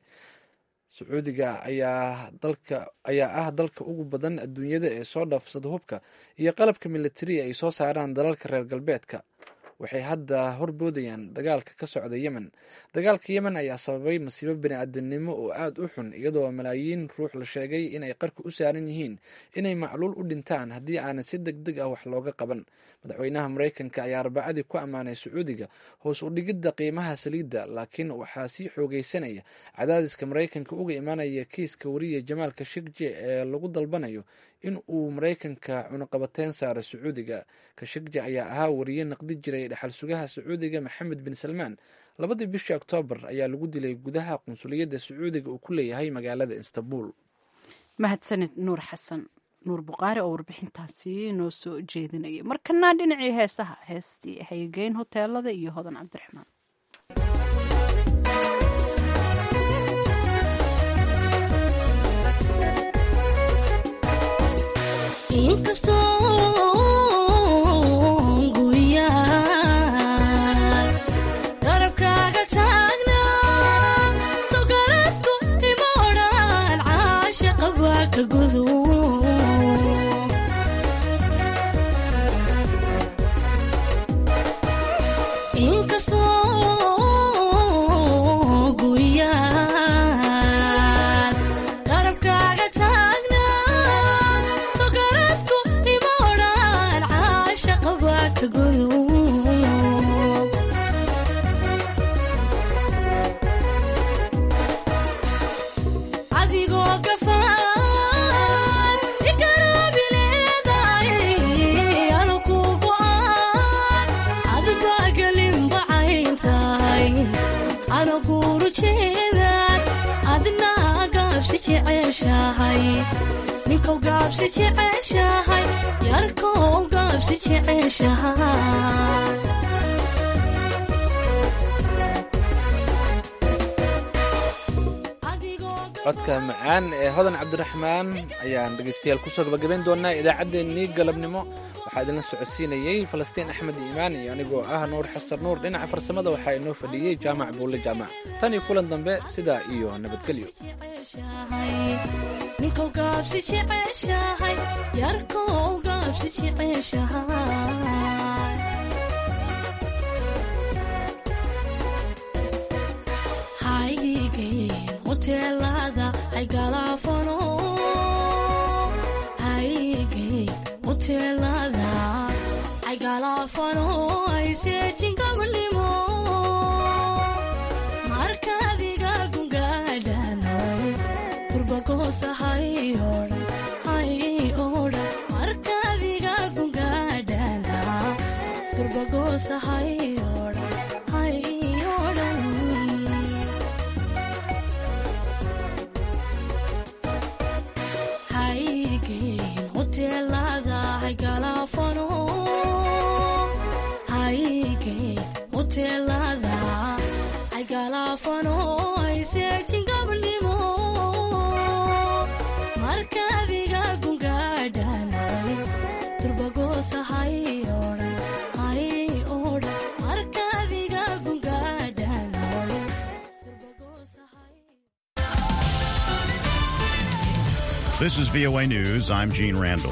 sacuudiga ayaa dalka ayaa ah dalka ugu badan adduunyada ee soo dhaafsada hubka iyo qalabka militari ay soo saaraan dalalka reer galbeedka. waxay hadda horboodayaan dagaalka ka socda yemen. dagaalka yemen ayaa sababay masiibo bini-aadanimo oo aada u xun, iyadoo malaayiin ruux la sheegay inay qarka u saaran yihiin inay macluul u dhintaan haddii aanan si deg deg ah wax looga qaban. madaxweynaha maraykanka ayaa arbacadii ku ammaanay sacuudiga hoos u dhigidda qiimaha saliidda, laakiin waxaa sii xoogeysanaya cadaadiska maraykanka uga imaanaya kiiska wariye jamaal khashogji ee lagu dalbanayo in uu maraykanka cunaqabateyn saaro sacuudiga. khashogji ayaa ahaa wariye naqdi jiray dhaxal sugaha sacuudiga maxamed bin salmaan. labadii bishii oktoobar ayaa lagu dilay gudaha qunsuliyadda sacuudiga uu ku leeyahay magaalada istanbul. mahadsanid nuur xasan nuur buqaari oo warbixintaasi noo soo jeedinayay. markana dhinacii heesaha heestii haygeyn hoteelada iyo hodan cabdiraxmaan. ninkow gaabsi jeceshahay yarkow gaabsi jeceshahay codka macaan ee hodan cabdiraxmaan ayaan dhegeystayaal kusoo gabagabayn doonaa idaacaddeenii galabnimo. waxaa idinla socodsiinayey falastiin axmed iimaan iyo anigoo ah nuur xasan nuur. dhinaca farsamada waxaa inoo fadhiyey jaamac buulle jaamac. tan iyo kulan dambe sidaa iyo nabadgelyo. ninkow gaabsi jeceshahay yarkow gaabsi jeceshahay haygeen hoteelada ay galaafano haygeen hoteelada ay galaafano ay seejin gabalnimo markaadiga gungaadhanay turbagosahay odhan hay odhan markaadiga gungaadhana turbagosahay odhan hay odhan haygeen hoteelada hay galaafano haygeen hoteelada ay galaafano ay seejin gabalnimo markaadiga gungaadhanay turbagosahay odhan hay odhan markaadiga gungaadhanay turbagosahay This is V O A News. I'm Gene Randall.